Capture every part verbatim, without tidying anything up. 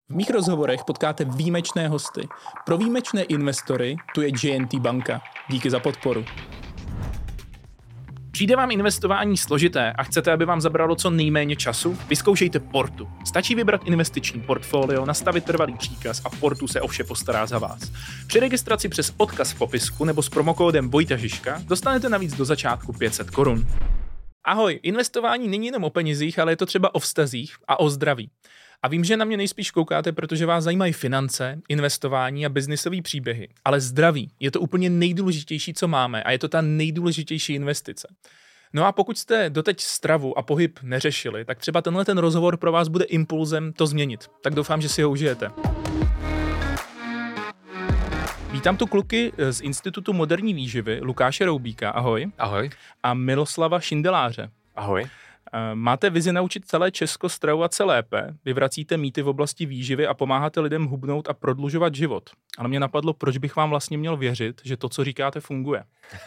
V mých rozhovorech potkáte výjimečné hosty. Pro výjimečné investory tu je J and T banka. Díky za podporu. Přijde vám investování složité a chcete, aby vám zabralo co nejméně času? Vyzkoušejte Portu. Stačí vybrat investiční portfolio, nastavit trvalý příkaz a Portu se o vše postará za vás. Při registraci přes odkaz v popisku nebo s promokódem Vojta Žižka dostanete navíc do začátku pět set korun. Ahoj, investování není jenom o penězích, ale je to třeba o vztazích a o zdraví. A vím, že na mě nejspíš koukáte, protože vás zajímají finance, investování a biznisové příběhy. Ale zdraví je to úplně nejdůležitější, co máme, a je to ta nejdůležitější investice. No a pokud jste doteď stravu a pohyb neřešili, tak třeba tenhle ten rozhovor pro vás bude impulzem to změnit. Tak doufám, že si ho užijete. Vítám tu kluky z Institutu moderní výživy, Lukáše Roubíka, ahoj. Ahoj. A Miloslava Šindeláře. Ahoj. Máte vizi naučit celé Česko stravovat se lépe, vyvracíte mýty v oblasti výživy a pomáháte lidem hubnout a prodlužovat život. Ale mě napadlo, proč bych vám vlastně měl věřit, že to, co říkáte, funguje.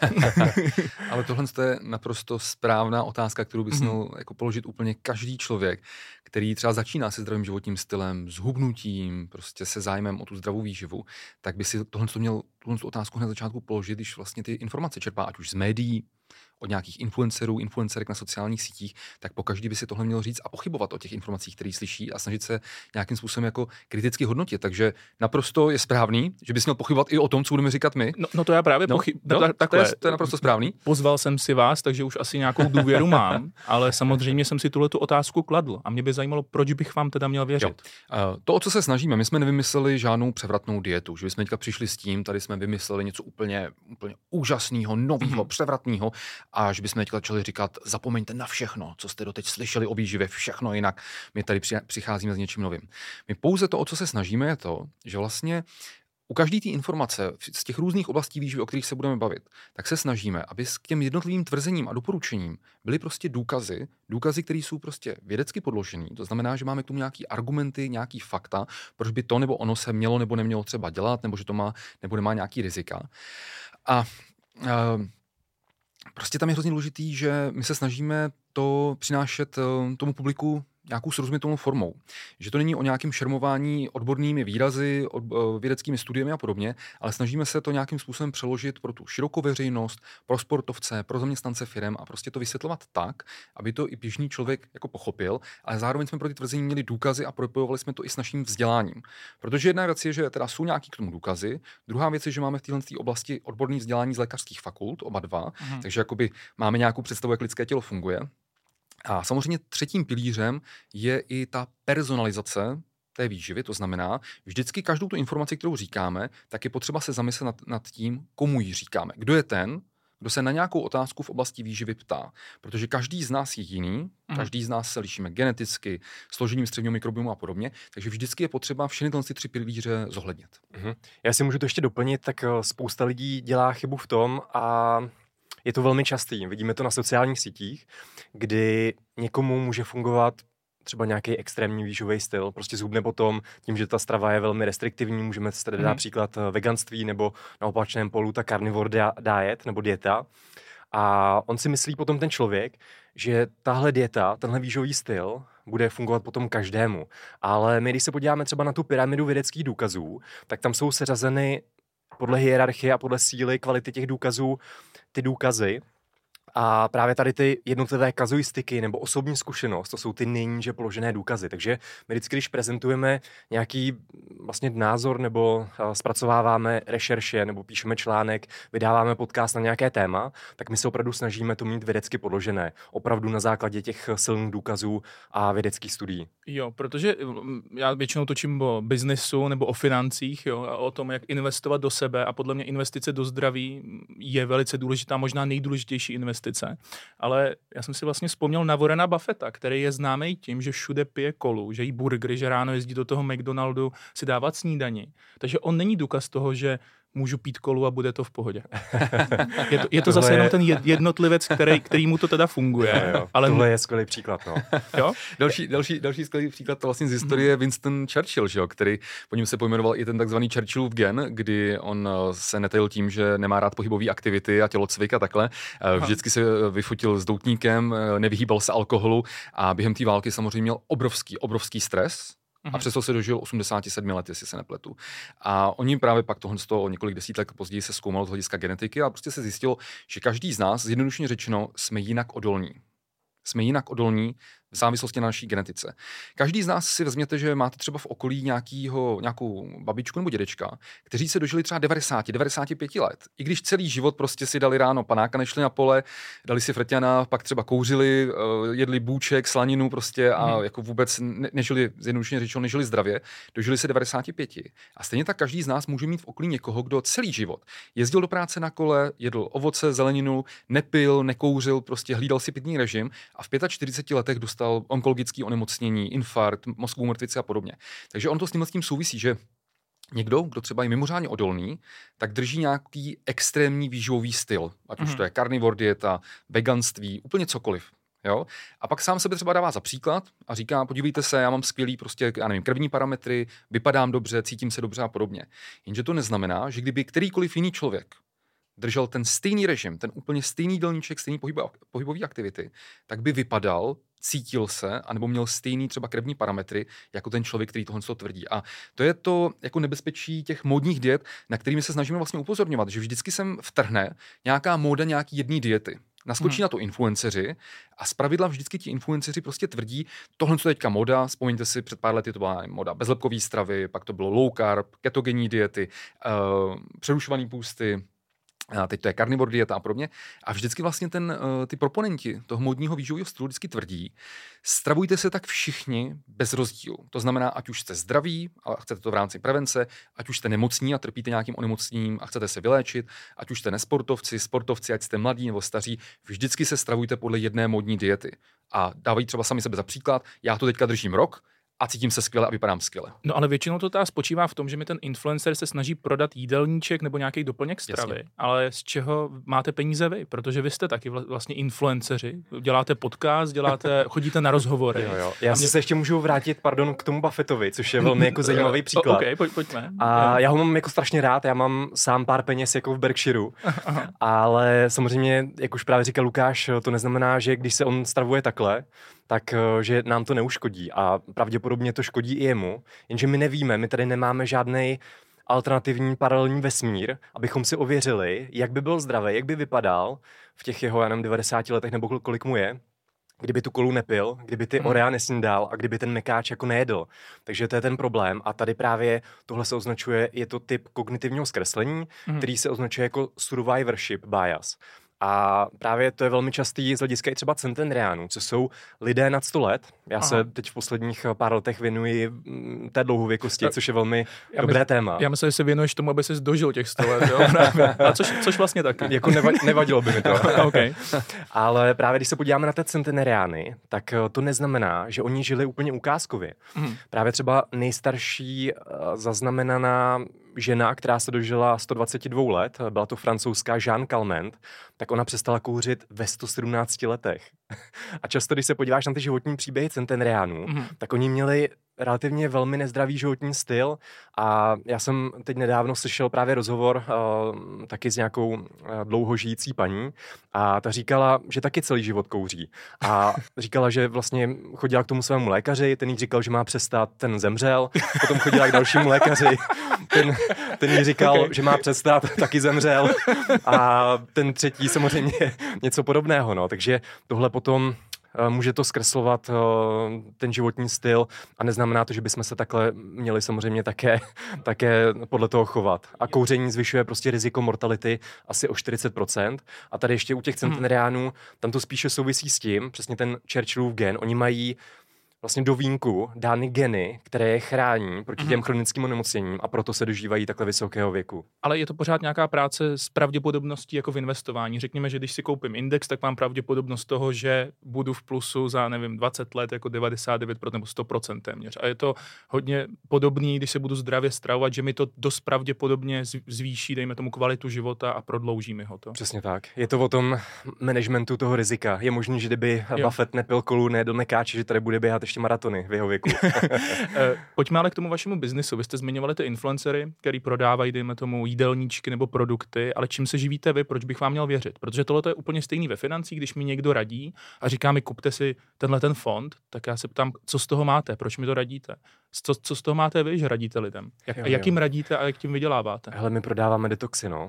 Ale tohle je naprosto správná otázka, kterou bys měl mm-hmm. jako položit úplně každý člověk, který třeba začíná se zdravým životním stylem, s hubnutím, prostě se zájmem o tu zdravou výživu, tak by si tohle měl tuhle otázku na začátku položit, když vlastně ty informace čerpá, ať už z médií, od nějakých influencerů, influencerek na sociálních sítích, tak pokaždý by si tohle měl říct a pochybovat o těch informacích, které slyší a snažit se nějakým způsobem jako kriticky hodnotit. Takže naprosto je správný, že bys měl pochybovat i o tom, co budeme říkat my. No, no to já právě no, pochyb... no, tak, to, je, to je naprosto správný. Pozval jsem si vás, takže už asi nějakou důvěru mám, ale samozřejmě jsem si tuhletu otázku kladl a mě by zajímalo, proč bych vám teda měl věřit. Uh, to, o co se snažíme, my jsme nevymysleli žádnou převratnou dietu, že bychom teďka přišli s tím, tady jsme vymysleli něco úplně, úplně úžasného, nového, mm-hmm. převratného. A že bychom teď začali říkat, zapomeňte na všechno, co jste doteď slyšeli o výživě, všechno jinak. My tady přicházíme s něčím novým. My pouze to, o co se snažíme, je to, že vlastně u každé té informace z těch různých oblastí výživy, o kterých se budeme bavit, tak se snažíme, aby k těm jednotlivým tvrzením a doporučením byly prostě důkazy, důkazy, které jsou prostě vědecky podložené. To znamená, že máme k tomu nějaký argumenty, nějaký fakta, proč by to nebo ono se mělo nebo nemělo třeba dělat, nebo že to má nebo nemá nějaký rizika. A uh, Prostě tam je hrozně důležitý, že my se snažíme to přinášet tomu publiku nějakou srozumitelnou formou. Že to není o nějakém šermování odbornými výrazy, od, vědeckými studiemi a podobně, ale snažíme se to nějakým způsobem přeložit pro tu širokou veřejnost, pro sportovce, pro zaměstnance firem a prostě to vysvětlovat tak, aby to i běžný člověk jako pochopil, ale zároveň jsme pro ty tvrzení měli důkazy a propojovali jsme to i s naším vzděláním. Protože jedna věc je, že teda jsou nějaký k tomu důkazy, druhá věc je, že máme v téhle oblasti odborné vzdělání z lékařských fakult, oba dva, mhm. takže jakoby máme nějakou představu, jak lidské tělo funguje. A samozřejmě třetím pilířem je i ta personalizace té výživy, to znamená, vždycky každou tu informaci, kterou říkáme, tak je potřeba se zamyslet nad, nad tím, komu ji říkáme. Kdo je ten, kdo se na nějakou otázku v oblasti výživy ptá. Protože každý z nás je jiný, mm. každý z nás se lišíme geneticky, složením střevního mikrobiomu a podobně, takže vždycky je potřeba všechny ty tři pilíře zohlednit. Mm-hmm. Já si můžu to ještě doplnit, tak spousta lidí dělá chybu v tom a je to velmi častý. Vidíme to na sociálních sítích, kdy někomu může fungovat třeba nějaký extrémní výživový styl, prostě zhubne potom tím, že ta strava je velmi restriktivní, můžeme si tady dát mm. příklad veganství nebo na opačném polu ta carnivore diet nebo dieta. A on si myslí potom ten člověk, že tahle dieta, tenhle výživový styl bude fungovat potom každému. Ale my, když se podíváme třeba na tu pyramidu vědeckých důkazů, tak tam jsou seřazeny podle hierarchie a podle síly, kvality těch důkazů, ty důkazy. A právě tady ty jednotlivé kazuistiky nebo osobní zkušenost, to jsou ty nejníže položené důkazy. Takže my vždycky, když prezentujeme nějaký vlastně názor nebo zpracováváme rešerše nebo píšeme článek, vydáváme podcast na nějaké téma, tak my se opravdu snažíme to mít vědecky podložené. Opravdu na základě těch silných důkazů a vědeckých studií. Jo, protože já většinou točím o biznesu nebo o financích, jo, a o tom, jak investovat do sebe a podle mě investice do zdraví je velice důležitá, možná nejdůležitější investice. Ale já jsem si vlastně vzpomněl na Warrena Buffetta, který je známý tím, že všude pije kolu, že jí burgery, že ráno jezdí do toho McDonaldu si dávat snídani. Takže on není důkaz toho, že můžu pít kolu a bude to v pohodě. Je to, je to zase je... jenom ten jednotlivec, který, který mu to teda funguje. Jo, jo. Ale... Tohle je skvělý příklad. No. Jo? další, další, další skvělý příklad to vlastně z historie je Winston Churchill, že jo, který po něm se pojmenoval i ten takzvaný Churchillův gen, kdy on se netajil tím, že nemá rád pohybové aktivity a tělocvik a takhle. Vždycky se vyfotil s doutníkem, nevyhýbal se alkoholu a během té války samozřejmě měl obrovský, obrovský stres. A přesto se dožil osmdesát sedm let, jestli se nepletu. A oni právě pak tohle z toho několik desítek let později se zkoumalo z hlediska genetiky a prostě se zjistilo, že každý z nás, zjednodušeně řečeno, jsme jinak odolní. Jsme jinak odolní v závislosti na naší genetice. Každý z nás si vezměte, že máte třeba v okolí nějakýho, nějakou babičku nebo dědečka, kteří se dožili třeba devadesát, devadesát pět let. I když celý život prostě si dali ráno panáka, nešli na pole, dali si frťana, pak třeba kouřili, jedli bůček, slaninu prostě a hmm. jako vůbec ne- nežili, zjednodušeně řečeno, nežili zdravě, dožili se devadesát pět. A stejně tak každý z nás může mít v okolí někoho, kdo celý život jezdil do práce na kole, jedl ovoce, zeleninu, nepil, nekouřil, prostě hlídal si pitný režim a v čtyřiceti pěti letech dostal onkologické onemocnění, infarkt, mozkovou mrtvici a podobně. Takže on to s tím, s tím souvisí, že někdo, kdo třeba je mimořádně odolný, tak drží nějaký extrémní výživový styl, ať už mm. to je carnivore dieta, veganství, úplně cokoliv. Jo? A pak sám sebe třeba dává za příklad a říká, podívejte se, já mám skvělý prostě, já nevím, krevní parametry, vypadám dobře, cítím se dobře a podobně. Jenže to neznamená, že kdyby kterýkoliv jiný člověk držel ten stejný režim, ten úplně stejný jídelníček, stejný pohybový aktivity, tak by vypadal, cítil se, anebo měl stejný třeba krevní parametry, jako ten člověk, který tohle tvrdí. A to je to jako nebezpečí těch módních diet, na kterými se snažíme vlastně upozorňovat, že vždycky sem vtrhne nějaká móda nějaký jedné diety. Naskočí hmm. na to influenceři a zpravidla vždycky ti influenceři prostě tvrdí, tohle co teďka moda, vzpomeňte si, před pár lety to byla moda bezlepkový stravy, pak to bylo low carb, ketogenní diety, uh, přerušovaný půsty, a teď to je carnivore dieta a podobně. A vždycky vlastně ten, ty proponenti toho módního výživového stylu vždycky tvrdí, stravujte se tak všichni bez rozdílu. To znamená, ať už jste zdraví a chcete to v rámci prevence, ať už jste nemocní a trpíte nějakým onemocněním a chcete se vyléčit, ať už jste nesportovci, sportovci, ať jste mladí nebo staří, vždycky se stravujte podle jedné módní diety. A dávají třeba sami sebe za příklad, já to teďka držím rok, a cítím se skvěle a vypadám skvěle. No ale většinou to teda spočívá v tom, že mi ten influencer se snaží prodat jídelníček nebo nějaký doplněk stravy, jasně. Ale z čeho máte peníze vy? Protože vy jste taky vlastně influenceři, děláte podcast, děláte, chodíte na rozhovory. Jo, jo. Já mě... se ještě můžu vrátit, pardon, k tomu Buffettovi, což je velmi jako zajímavý příklad. OK, pojď, pojďme. A já ho mám jako strašně rád, já mám sám pár peněz jako v Berkshireu, ale samozřejmě, jak už právě říkal Lukáš, to neznamená, že když se on stravuje takhle, tak že nám to neuškodí a pravděpodobně to škodí i jemu, jenže my nevíme, my tady nemáme žádnej alternativní paralelní vesmír, abychom si ověřili, jak by byl zdravý, jak by vypadal v těch jeho, já nevím, devadesáti letech nebo kolik mu je, kdyby tu kolu nepil, kdyby ty Oreo nesnídal a kdyby ten mekáč jako nejedl. Takže to je ten problém a tady právě tohle se označuje, je to typ kognitivního zkreslení, mm. který se označuje jako survivorship bias. A právě to je velmi častý z hlediska i třeba centenariánů, co jsou lidé nad sto let. Já Aha. se teď v posledních pár letech věnuji té dlouhověkosti, což je velmi já dobré mysl, téma. Já myslím, že se věnuješ tomu, aby jsi dožil těch sto let. Jo? A což, což vlastně taky. Jako neva, nevadilo by mi to. Okay. Ale právě když se podíváme na té centenariány, tak to neznamená, že oni žili úplně ukázkově. Hmm. Právě třeba nejstarší zaznamenaná žena, která se dožila sto dvacet dva let, byla to francouzská Jeanne Calment, tak ona přestala kouřit ve sto sedmnácti letech. A často, když se podíváš na ty životní příběhy centenariánů, mm. tak oni měli relativně velmi nezdravý životní styl a já jsem teď nedávno slyšel právě rozhovor uh, taky s nějakou uh, dlouho žijící paní a ta říkala, že taky celý život kouří a říkala, že vlastně chodila k tomu svému lékaři, ten jí říkal, že má přestat, ten zemřel, potom chodila k dalšímu lékaři, ten, ten jí říkal, okay. že má přestat, taky zemřel a ten třetí samozřejmě něco podobného, no, takže tohle potom může to zkreslovat ten životní styl a neznamená to, že bychom se takhle měli samozřejmě také, také podle toho chovat. A kouření zvyšuje prostě riziko mortality asi o čtyřicet procent. A tady ještě u těch centenariánů, tam to spíše souvisí s tím, přesně ten Churchillův gen, oni mají vlastně do vínku dány geny, které je chrání proti těm chronickým onemocněním a proto se dožívají takhle vysokého věku. Ale je to pořád nějaká práce s pravděpodobností jako v investování. Řekněme, že když si koupím index, tak mám pravděpodobnost toho, že budu v plusu za, nevím, dvacet let jako devadesát devět procent nebo sto procent téměř. A je to hodně podobný, když se budu zdravě stravovat, že mi to dost pravděpodobně zvýší, dejme tomu, kvalitu života a prodlouží mi ho to. Přesně tak. Je to o tom managementu toho rizika. Je možné, že kdyby jo. Buffett nepil kolu, nejedl mekáče, že tady bude běhat ještě maratony v jeho věku. Pojďme ale k tomu vašemu biznisu. Vy jste zmiňovali ty influencery, který prodávají, dejme tomu, jídelníčky nebo produkty, ale čím se živíte vy, proč bych vám měl věřit? Protože tohle je úplně stejný ve financích, když mi někdo radí a říká mi, kupte si tenhle ten fond, tak já se ptám, co z toho máte, proč mi to radíte? Co, co z toho máte vy, že radíte lidem? Jak, jo, jak jim jo. radíte a jak tím vyděláváte? Hele, my prodáváme detoxy, no.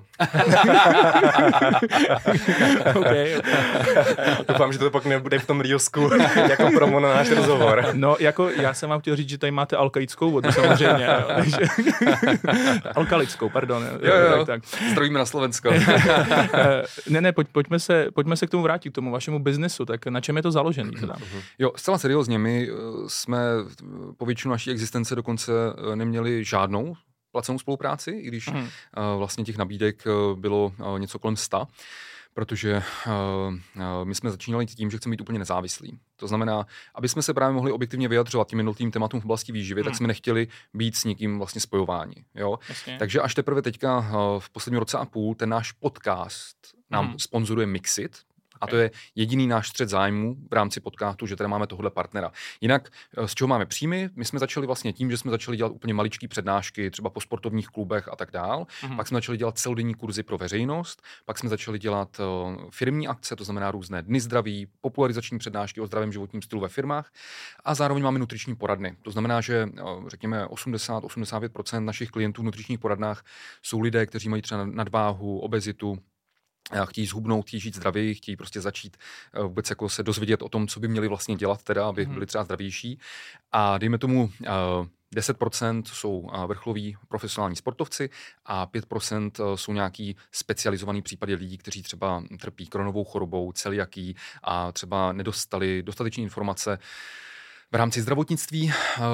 okay, okay. Doufám, že to pak nebude v tom reelsku jako promo na náš rozhovor. No, jako já jsem vám chtěl říct, že tady máte alkalickou vodu, samozřejmě. Jo, takže... Alkalickou, pardon. Jo, jo, jo. Tak, tak. Zdravíme na Slovensko. ne, ne, pojď, pojďme, se, pojďme se k tomu vrátit, k tomu vašemu biznesu. Tak na čem je to založený? Teda? Jo, zcela seriózně. My jsme po většinu naší existence dokonce neměli žádnou placenou spolupráci, i když mm. vlastně těch nabídek bylo něco kolem sta. Protože uh, uh, my jsme začínali tím, že chceme být úplně nezávislí. To znamená, aby jsme se právě mohli objektivně vyjadřovat těm jednotlivým tématům v oblasti výživy, hmm. tak jsme nechtěli být s někým vlastně spojováni. Jo? Takže až teprve teďka uh, v posledním roce a půl ten náš podcast nám hmm. sponzoruje Mixit. A to je jediný náš střet zájmu v rámci podcastu, že tady máme tohle partnera. Jinak z čeho máme příjmy? My jsme začali vlastně tím, že jsme začali dělat úplně maličký přednášky, třeba po sportovních klubech a tak dál. Mm. Pak jsme začali dělat celodenní kurzy pro veřejnost, pak jsme začali dělat uh, firmní akce, to znamená různé dny zdraví, popularizační přednášky o zdravém životním stylu ve firmách a zároveň máme nutriční poradny. To znamená, že uh, řekněme osmdesát až osmdesát pět procent našich klientů v nutričních poradnách jsou lidé, kteří mají třeba nadváhu, obezitu, chtějí zhubnout, chtějí žít zdravěji, chtějí prostě začít vůbec jako se dozvědět o tom, co by měli vlastně dělat, teda, aby byli třeba zdravější. A dejme tomu deset procent jsou vrcholoví profesionální sportovci a pět procent jsou nějaký specializovaný případy lidí, kteří třeba trpí kronovou chorobou, celiakí a třeba nedostali dostatečné informace v rámci zdravotnictví,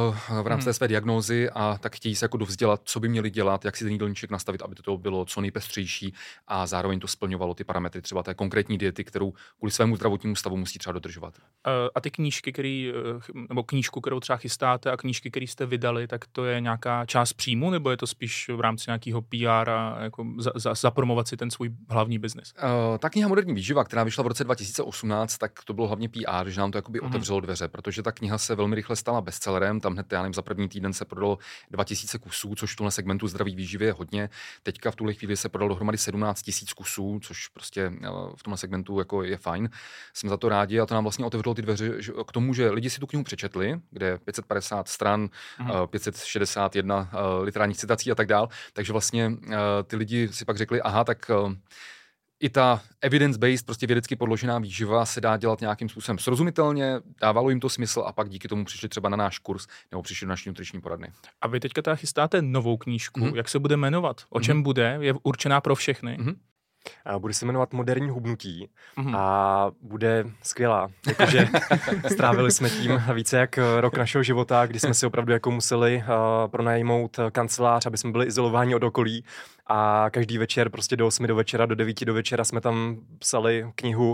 v rámci té své diagnózy a tak chtějí se jako dovzdělat, co by měli dělat, jak si ten jídelníček nastavit, aby to bylo co nejpestřejší a zároveň to splňovalo ty parametry třeba té konkrétní diety, kterou kvůli svému zdravotnímu stavu musí třeba dodržovat. A ty knížky, který, nebo knížku, kterou třeba chystáte a knížky, které jste vydali, tak to je nějaká část příjmu, nebo je to spíš v rámci nějakého P R a jako za, za, zapromovat si ten svůj hlavní biznis? Uh, ta kniha Moderní výživa, která vyšla v roce dva tisíce osmnáct, tak to bylo hlavně P R, že nám to jakoby mm. otevřelo dveře, protože ta kniha se velmi rychle stala bestsellerem, tam hned, já nevím, za první týden se prodalo dva tisíce kusů, což v tomhle segmentu zdraví výživy je hodně. Teďka v tuhle chvíli se prodalo dohromady sedmnáct tisíc kusů, což prostě v tomhle segmentu jako je fajn. Jsme za to rádi a to nám vlastně otevřelo ty dveře k tomu, že lidi si tu knihu přečetli, kde je pět set padesát stran, mm. pět set šedesát jedna literárních citací a tak dál. Takže vlastně ty lidi si pak řekli, aha, tak i ta evidence-based, prostě vědecky podložená výživa se dá dělat nějakým způsobem srozumitelně, dávalo jim to smysl a pak díky tomu přišli třeba na náš kurz nebo přišli do naší nutriční poradny. A vy teďka teda chystáte novou knížku, mm-hmm. jak se bude jmenovat? O čem mm-hmm. bude? Je určená pro všechny? Mm-hmm. Bude se jmenovat Moderní hubnutí mm-hmm. a bude skvělá. Jakože strávili jsme tím více jak rok našeho života, kdy jsme si opravdu jako museli uh, pronajmout kancelář, aby jsme byli izolováni od okolí a každý večer prostě do osmi do večera, do devíti do večera jsme tam psali knihu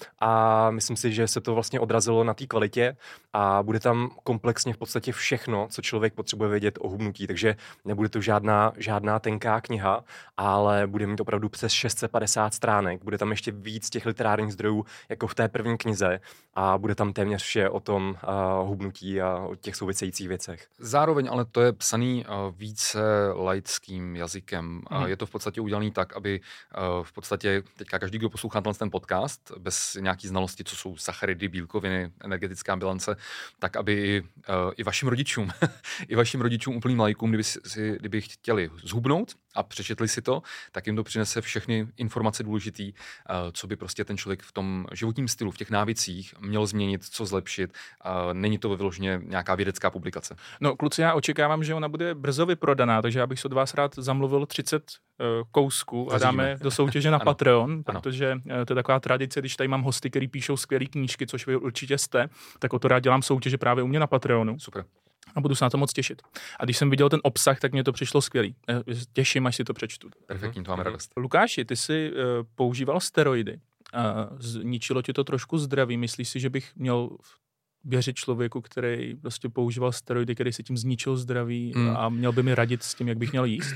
a myslím si, že se to vlastně odrazilo na té kvalitě a bude tam komplexně v podstatě všechno, co člověk potřebuje vědět o hubnutí, takže nebude to žádná, žádná tenká kniha, ale bude mít opravdu přes šest set padesát stránek, bude tam ještě víc těch literárních zdrojů, jako v té první knize a bude tam téměř vše o tom uh, hubnutí a o těch souvisejících věcech. Zároveň ale to je psaný uh, více laickým jazykem. Hmm. Uh, je to v podstatě udělaný tak, aby uh, v podstatě teďka každý, kdo poslouchá ten podcast, bez nějaký znalosti, co jsou sacharidy, bílkoviny, energetická bilance, tak aby i, uh, i vašim rodičům, i vašim rodičům úplným laikům, kdyby, si, kdyby chtěli zhubnout a přečetli si to, tak jim to přinese všechny informace důležitý, uh, co by prostě ten člověk v tom životním stylu, v těch návicích měl změnit, co zlepšit. Uh, není to vyloženě nějaká vědecká publikace. No kluci, já očekávám, že ona bude brzo vyprodaná, takže já bych se od vás rád zamluvil třicet uh, kousků a dáme do soutěže na Patreon, protože uh, to je taková tradice, když tady mám hosty, který píšou skvělé knížky, což vy určitě jste, tak o to rád dělám soutěže právě u mě na Patreonu. Super. A budu se na to moc těšit. A když jsem viděl ten obsah, tak mě to přišlo skvělý. Těším, až si to přečtu. Perfektní, to máme radost. Lukáši, ty jsi uh, používal steroidy. Uh, zničilo ti to trošku zdraví. Myslíš si, že bych měl věřit člověku, který prostě používal steroidy, který si tím zničil zdraví hmm. a měl by mi radit s tím, jak bych měl jíst?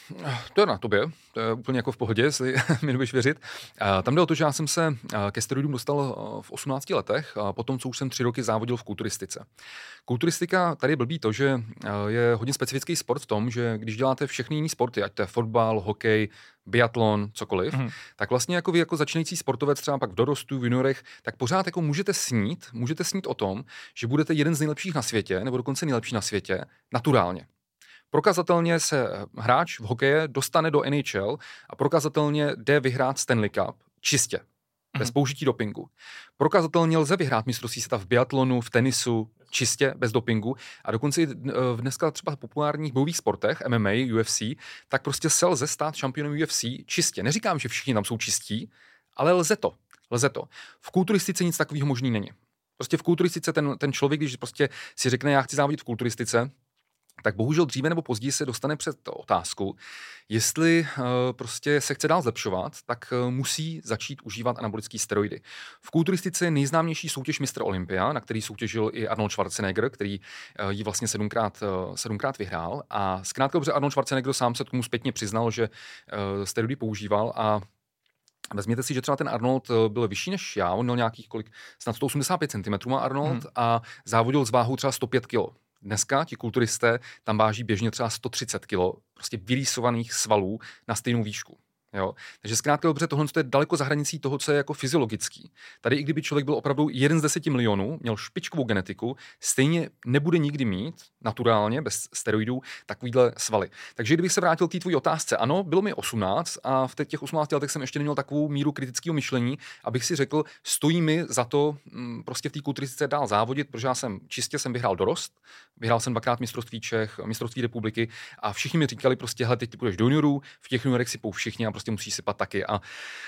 To je na tobě, to je úplně jako v pohodě, jestli mi nebudeš věřit. Tam jde o to, že já jsem se ke steroidům dostal v osmnácti letech, potom, co už jsem tři roky závodil v kulturistice. Kulturistika, tady je blbý to, že je hodně specifický sport v tom, že když děláte všechny jiný sporty, ať to je fotbal, hokej, biatlon, cokoliv, mm. tak vlastně jako vy jako začínající sportovec třeba pak v dorostu, v juniorech, tak pořád jako můžete snít, můžete snít o tom, že budete jeden z nejlepších na světě, nebo dokonce nejlepší na světě, naturálně. Prokazatelně se hráč v hokeje dostane do N H L a prokazatelně jde vyhrát Stanley Cup čistě, mm. bez použití dopingu. Prokazatelně lze vyhrát mistrovství světa v biatlonu, v tenisu, čistě, bez dopingu. A dokonce i v dneska třeba populárních bojových sportech, M M A, U F C, tak prostě se lze stát šampionem U F C čistě. Neříkám, že všichni tam jsou čistí, ale lze to. Lze to. V kulturistice nic takového možný není. Prostě v kulturistice ten, ten člověk, když prostě si řekne, já chci závodit v kulturistice, tak bohužel dříve nebo později se dostane před otázku, jestli uh, prostě se chce dál zlepšovat, tak uh, musí začít užívat anabolické steroidy. V kulturistice je nejznámější soutěž mistr Olympia, na který soutěžil i Arnold Schwarzenegger, který uh, ji vlastně sedmkrát, uh, sedmkrát vyhrál. A zkrátka dobře Arnold Schwarzenegger sám se tomu zpětně přiznal, že uh, steroidy používal a vezměte si, že třeba ten Arnold byl vyšší než já, on měl nějakých kolik, snad sto osmdesát pět centimetrů má Arnold hmm. a závodil s váhou třeba sto pět kilo. Dneska ti kulturisté tam váží běžně třeba sto třicet kilo, prostě vyrýsovaných svalů na stejnou výšku. Jo? Takže zkrátka dobře, tohle je daleko za hranicí toho, co je jako fyziologický. Tady i kdyby člověk byl opravdu jeden z deseti milionů, měl špičkovou genetiku, stejně nebude nikdy mít naturálně, bez steroidů, takovýhle svaly. Takže kdybych se vrátil k té tvojí otázce, ano, bylo mi osmnáct a v těch osmnácti letech jsem ještě neměl takovou míru kritického myšlení, abych si řekl, stojí mi za to m, prostě v té kulturistice dál závodit, protože já jsem čistě jsem vyhrál dorost, vyhrál jsem dvakrát mistrovství Čech, mistrovství republiky a všichni mi říkali prostě, hele, teď ty půjdeš do juniorů, v těch juniorech si pou všichni a prostě musí sypat taky. A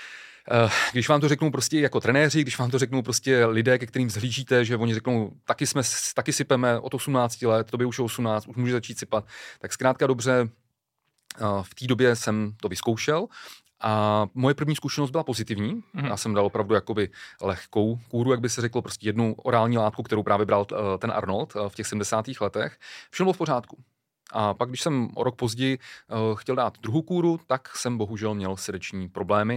uh, když vám to řeknou prostě jako trenéři, když vám to řeknou prostě lidé, ke kterým zhlížíte, že oni řeknou, taky jsme, taky sypeme od osmnácti let, tobě už je osmnáct, už může začít sypat, tak zkrátka dobře, uh, v té době jsem to vyzkoušel. A moje první zkušenost byla pozitivní. Mm-hmm. Já jsem dal opravdu jakoby lehkou kůru, jak by se řeklo, prostě jednu orální látku, kterou právě bral uh, ten Arnold uh, v těch sedmdesátých letech. Všechno bylo v pořádku. A pak, když jsem o rok později uh, chtěl dát druhou kůru, tak jsem bohužel měl srdeční problémy.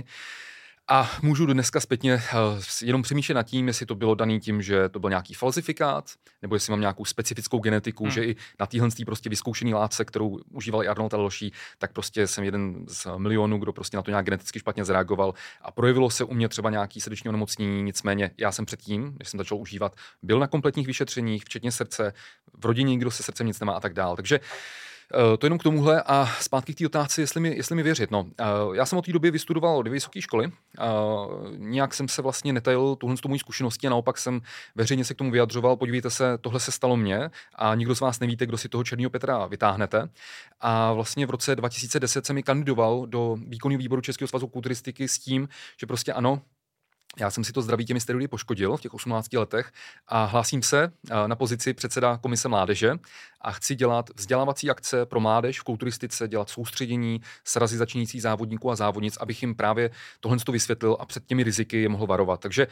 A můžu dneska zpětně uh, jenom přemýšlet nad tím, jestli to bylo daný tím, že to byl nějaký falzifikát, nebo jestli mám nějakou specifickou genetiku, hmm. že i na téhle prostě vyzkoušený látce, kterou užíval i Arnold a další, tak prostě jsem jeden z milionů, kdo prostě na to nějak geneticky špatně zareagoval a projevilo se u mě třeba nějaký srdeční onemocnění, nicméně já jsem předtím, než jsem začal užívat, byl na kompletních vyšetřeních, včetně srdce, v rodině nikdo se srdcem nic nemá a tak dál. Takže Uh, to jenom k tomuhle a zpátky k té otázce, jestli mi, jestli mi věřit. No, uh, já jsem od té doby vystudoval dvě vysoké školy, uh, nijak jsem se vlastně netajil tuhle mojí zkušenosti a naopak jsem veřejně se k tomu vyjadřoval, podívejte se, tohle se stalo mně a nikdo z vás nevíte, kdo si toho černého Petra vytáhnete. A vlastně v roce dva tisíce deset jsem i kandidoval do výkonného výboru Českého svazu kulturistiky s tím, že prostě ano, já jsem si to zdraví těmi steroidy poškodil v těch osmnácti letech a hlásím se na pozici předseda komise mládeže a chci dělat vzdělávací akce pro mládež v kulturistice, dělat soustředění, srazy začínajících závodníků a závodnic, abych jim právě tohle vysvětlil a před těmi riziky je mohl varovat. Takže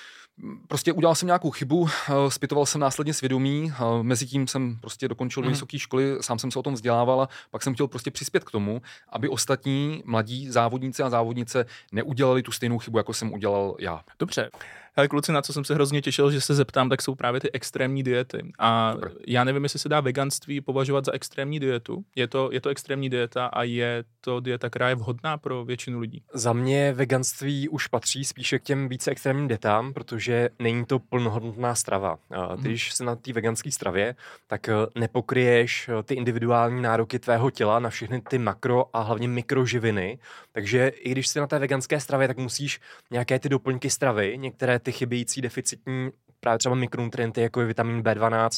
prostě udělal jsem nějakou chybu, zpytoval jsem následně svědomí, mezitím jsem prostě dokončil do vysoké školy, sám jsem se o tom vzdělával a pak jsem chtěl prostě přispět k tomu, aby ostatní mladí závodníci a závodnice neudělali tu stejnou chybu, jako jsem udělal já. Dobře. Hele kluci, na co jsem se hrozně těšil, že se zeptám, tak jsou právě ty extrémní diety. A Dobre. Já nevím, jestli se dá veganství považovat za extrémní dietu. Je to, je to extrémní dieta a je to dieta, která je vhodná pro většinu lidí? Za mě veganství už patří spíše k těm více extrémním dietám, protože není to plnohodnotná strava. Ty, když se na té veganské stravě, tak nepokryješ ty individuální nároky tvého těla na všechny ty makro a hlavně mikroživiny. Takže i když jsi na té veganské stravě, tak musíš nějaké ty doplňky stravy, některé ty chybějící deficitní právě třeba mikronutrienty, jako je vitamin bé dvanáct,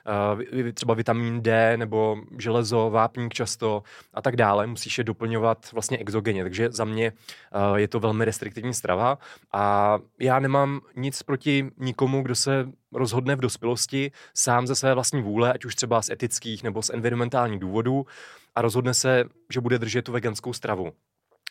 uh, třeba vitamin D nebo železo, vápník často a tak dále, musíš je doplňovat vlastně exogenně, takže za mě uh, je to velmi restriktivní strava a já nemám nic proti nikomu, kdo se rozhodne v dospělosti sám ze své vlastní vůle, ať už třeba z etických nebo z environmentálních důvodů a rozhodne se, že bude držet tu veganskou stravu.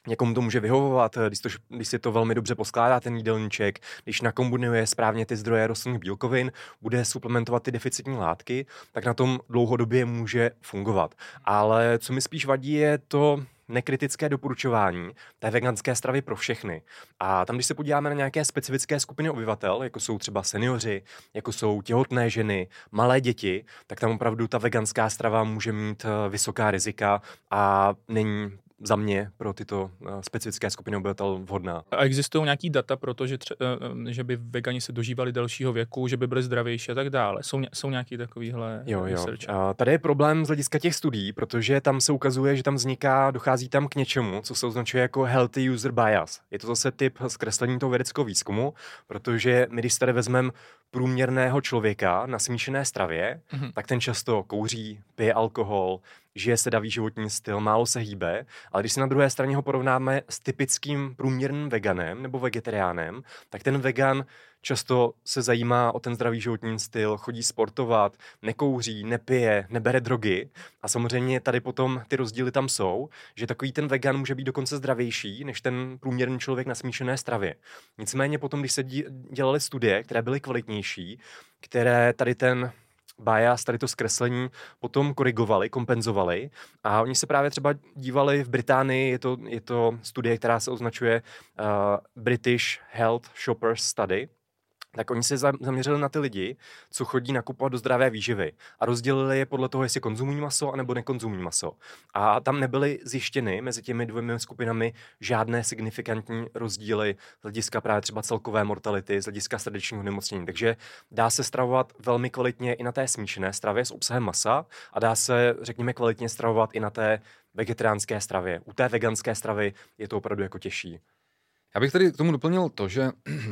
Někomu to může vyhovovat, když, to, když si to velmi dobře poskládá ten jídelníček, když nakombinuje správně ty zdroje rostlinných bílkovin, bude suplementovat ty deficitní látky, tak na tom dlouhodobě může fungovat. Ale co mi spíš vadí, je to nekritické doporučování té veganské stravy pro všechny. A tam, když se podíváme na nějaké specifické skupiny obyvatel, jako jsou třeba seniori, jako jsou těhotné ženy, malé děti, tak tam opravdu ta veganská strava může mít vysoká rizika a není za mě pro tyto specifické skupiny obyvatel vhodná. A existují nějaký data pro to, že, tře- že by vegani se dožívali delšího věku, že by byli zdravější a tak dále? Jsou, jsou nějaký takovýhle jo, jo. research? A tady je problém z hlediska těch studií, protože tam se ukazuje, že tam vzniká, dochází tam k něčemu, co se označuje jako healthy user bias. Je to zase typ zkreslení toho vědeckého výzkumu, protože my, když tady vezmeme průměrného člověka na smíšené stravě, mm-hmm. tak ten často kouří, pije alkohol, žije sedavý životní styl, málo se hýbe, ale když si na druhé straně ho porovnáme s typickým průměrným veganem nebo vegetariánem, tak ten vegan často se zajímá o ten zdravý životní styl, chodí sportovat, nekouří, nepije, nebere drogy a samozřejmě tady potom ty rozdíly tam jsou, že takový ten vegan může být dokonce zdravější než ten průměrný člověk na smíšené stravě. Nicméně potom, když se dělaly studie, které byly kvalitnější, které tady ten bias, tady to zkreslení potom korigovali, kompenzovali a oni se právě třeba dívali v Británii, je to, je to studie, která se označuje uh, British Health Shoppers Study, tak oni se zaměřili na ty lidi, co chodí nakupovat do zdravé výživy a rozdělili je podle toho, jestli konzumují maso anebo nekonzumují maso. A tam nebyly zjištěny mezi těmi dvěmi skupinami žádné signifikantní rozdíly z hlediska právě třeba celkové mortality, z hlediska srdečního nemocnění. Takže dá se stravovat velmi kvalitně i na té smíšené stravě s obsahem masa a dá se, řekněme, kvalitně stravovat i na té vegetariánské stravě. U té veganské stravy je to opravdu jako těžší. Já bych tady k tomu doplnil to, že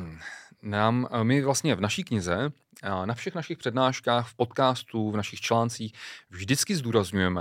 nám, my vlastně v naší knize, na všech našich přednáškách, v podcastu, v našich článcích vždycky zdůrazňujeme,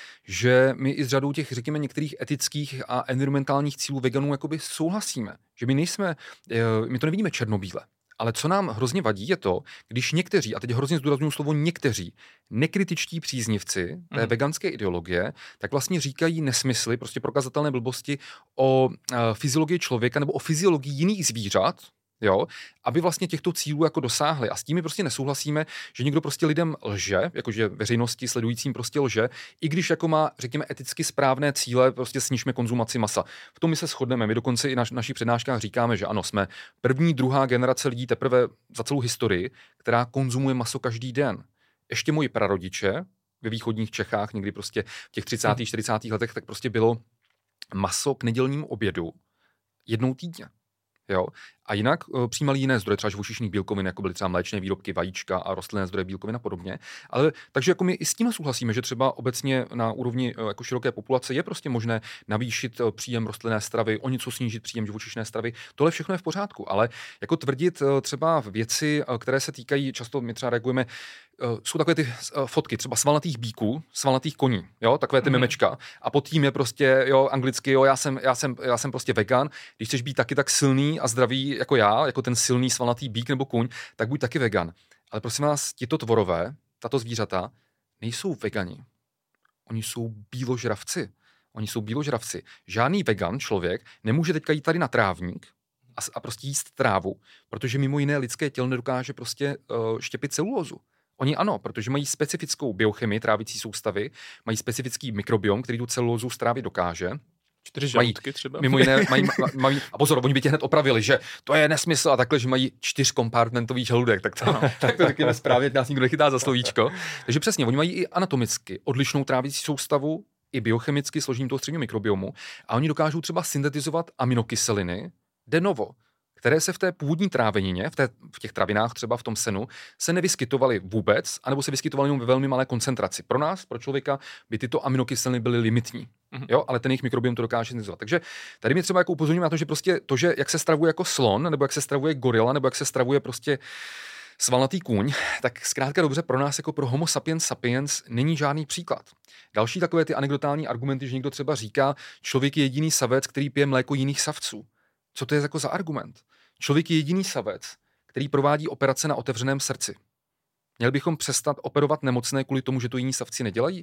že my i s řadou těch, řekněme, některých etických a environmentálních cílů veganů jakoby souhlasíme. Že my nejsme, my to nevidíme černobíle. Ale co nám hrozně vadí, je to, když někteří, a teď hrozně zdůrazňuji slovo někteří, nekritičtí příznivci té mm. veganské ideologie, tak vlastně říkají nesmysly, prostě prokazatelné blbosti o uh, fyziologii člověka nebo o fyziologii jiných zvířat, jo, aby vlastně těchto cílů jako dosáhli. A s tím my prostě nesouhlasíme, že někdo prostě lidem lže, jakože veřejnosti sledujícím prostě lže, i když jako má, řekněme, eticky správné cíle, prostě snižme konzumaci masa. V tom my se shodneme. My dokonce i na našich přednáškách říkáme, že ano, jsme první, druhá generace lidí teprve za celou historii, která konzumuje maso každý den. Ještě moji prarodiče ve východních Čechách, někdy prostě v těch třicátých, čtyřicátých letech, tak prostě bylo maso k nedělnímu obědu jednou týdně. Jo? A jinak uh, přijímali jiné zdroje, třeba živočišných bílkovin, jako byly třeba mléčné výrobky, vajíčka a rostlinné zdroje bílkovin a podobně. Ale takže jako my i s tím souhlasíme, že třeba obecně na úrovni uh, jako široké populace je prostě možné navýšit uh, příjem rostlinné stravy, o něco snížit příjem živočišné stravy. Tohle všechno je v pořádku, ale jako tvrdit uh, třeba věci, uh, které se týkají, často my třeba reagujeme, Uh, jsou takové ty uh, fotky třeba svalnatých bíků, svalnatých koní, jo, takové ty mm. memečka. A pod tím je prostě, jo, anglicky, jo, já jsem, já jsem, já jsem prostě vegan. Když chceš být taky tak silný a zdravý jako já, jako ten silný svalnatý bík nebo kuň, tak buď taky vegan. Ale prosím vás, tito tvorové, tato zvířata, nejsou vegani. Oni jsou bíložravci. Oni jsou bíložravci. Žádný vegan člověk nemůže teďka jít tady na trávník a, a prostě jíst trávu, protože mimo jiné lidské tělo nedokáže prostě uh, štěpit celulózu. Oni ano, protože mají specifickou biochemii trávicí soustavy, mají specifický mikrobiom, který tu celulózu strávit dokáže. Čtyři žaludky třeba. Mimo jiné mají, mají, a pozor, oni by tě hned opravili, že to je nesmysl a takhle, že mají čtyřkompartmentový žaludek, tak to, tak to řekněme správně, nás nikdo nechytá za slovíčko. Takže přesně, oni mají i anatomicky odlišnou trávicí soustavu, i biochemicky složení toho středního mikrobiomu a oni dokážou třeba syntetizovat aminokyseliny de novo, které se v té původní trávenině, v, té, v těch travinách třeba v tom senu, se nevyskytovaly vůbec, anebo se vyskytovaly jenom ve velmi malé koncentraci. Pro nás, pro člověka, by tyto aminokyseliny byly limitní. Mm-hmm. Jo, ale ten jejich mikrobiom to dokáže syntetizovat. Takže tady mi třeba jako upozorňuji na to, že prostě to, že jak se stravuje jako slon, nebo jak se stravuje gorila, nebo jak se stravuje prostě svalnatý kůň, tak zkrátka dobře pro nás jako pro homo sapiens sapiens není žádný příklad. Další takové ty anekdotální argumenty, že někdo třeba říká, člověk je jediný savec, který pije mléko jiných savců. Co to je jako za argument? Člověk je jediný savec, který provádí operace na otevřeném srdci. Měli bychom přestat operovat nemocné kvůli tomu, že to jiní savci nedělají?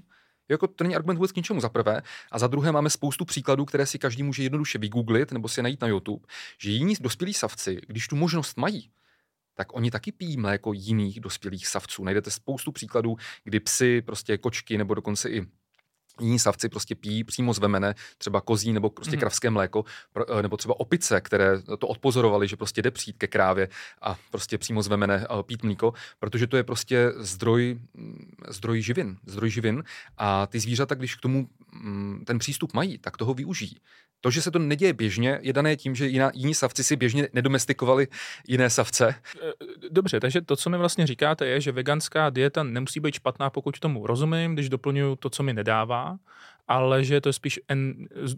Jako to není argument vůbec k ničemu za prvé. A za druhé máme spoustu příkladů, které si každý může jednoduše vygooglit nebo si najít na YouTube, že jiní dospělí savci, když tu možnost mají, tak oni taky pijí mléko jiných dospělých savců. Najdete spoustu příkladů, kdy psy, prostě kočky nebo dokonce i jiní savci prostě pijí přímo z vemene, třeba kozí nebo prostě kravské mléko, nebo třeba opice, které to odpozorovali, že prostě jde přijít ke krávě a prostě přímo z vemene pít mlíko, protože to je prostě zdroj, zdroj živin, zdroj živin a ty zvířata, když k tomu ten přístup mají, tak toho využijí. To, že se to neděje běžně, je dané tím, že jiná, jiní savci si běžně nedomestikovali jiné savce. Dobře, takže to, co mi vlastně říkáte, je, že veganská dieta nemusí být špatná, pokud tomu rozumím, když doplňuju to, co mi nedává, ale že to je spíš, en,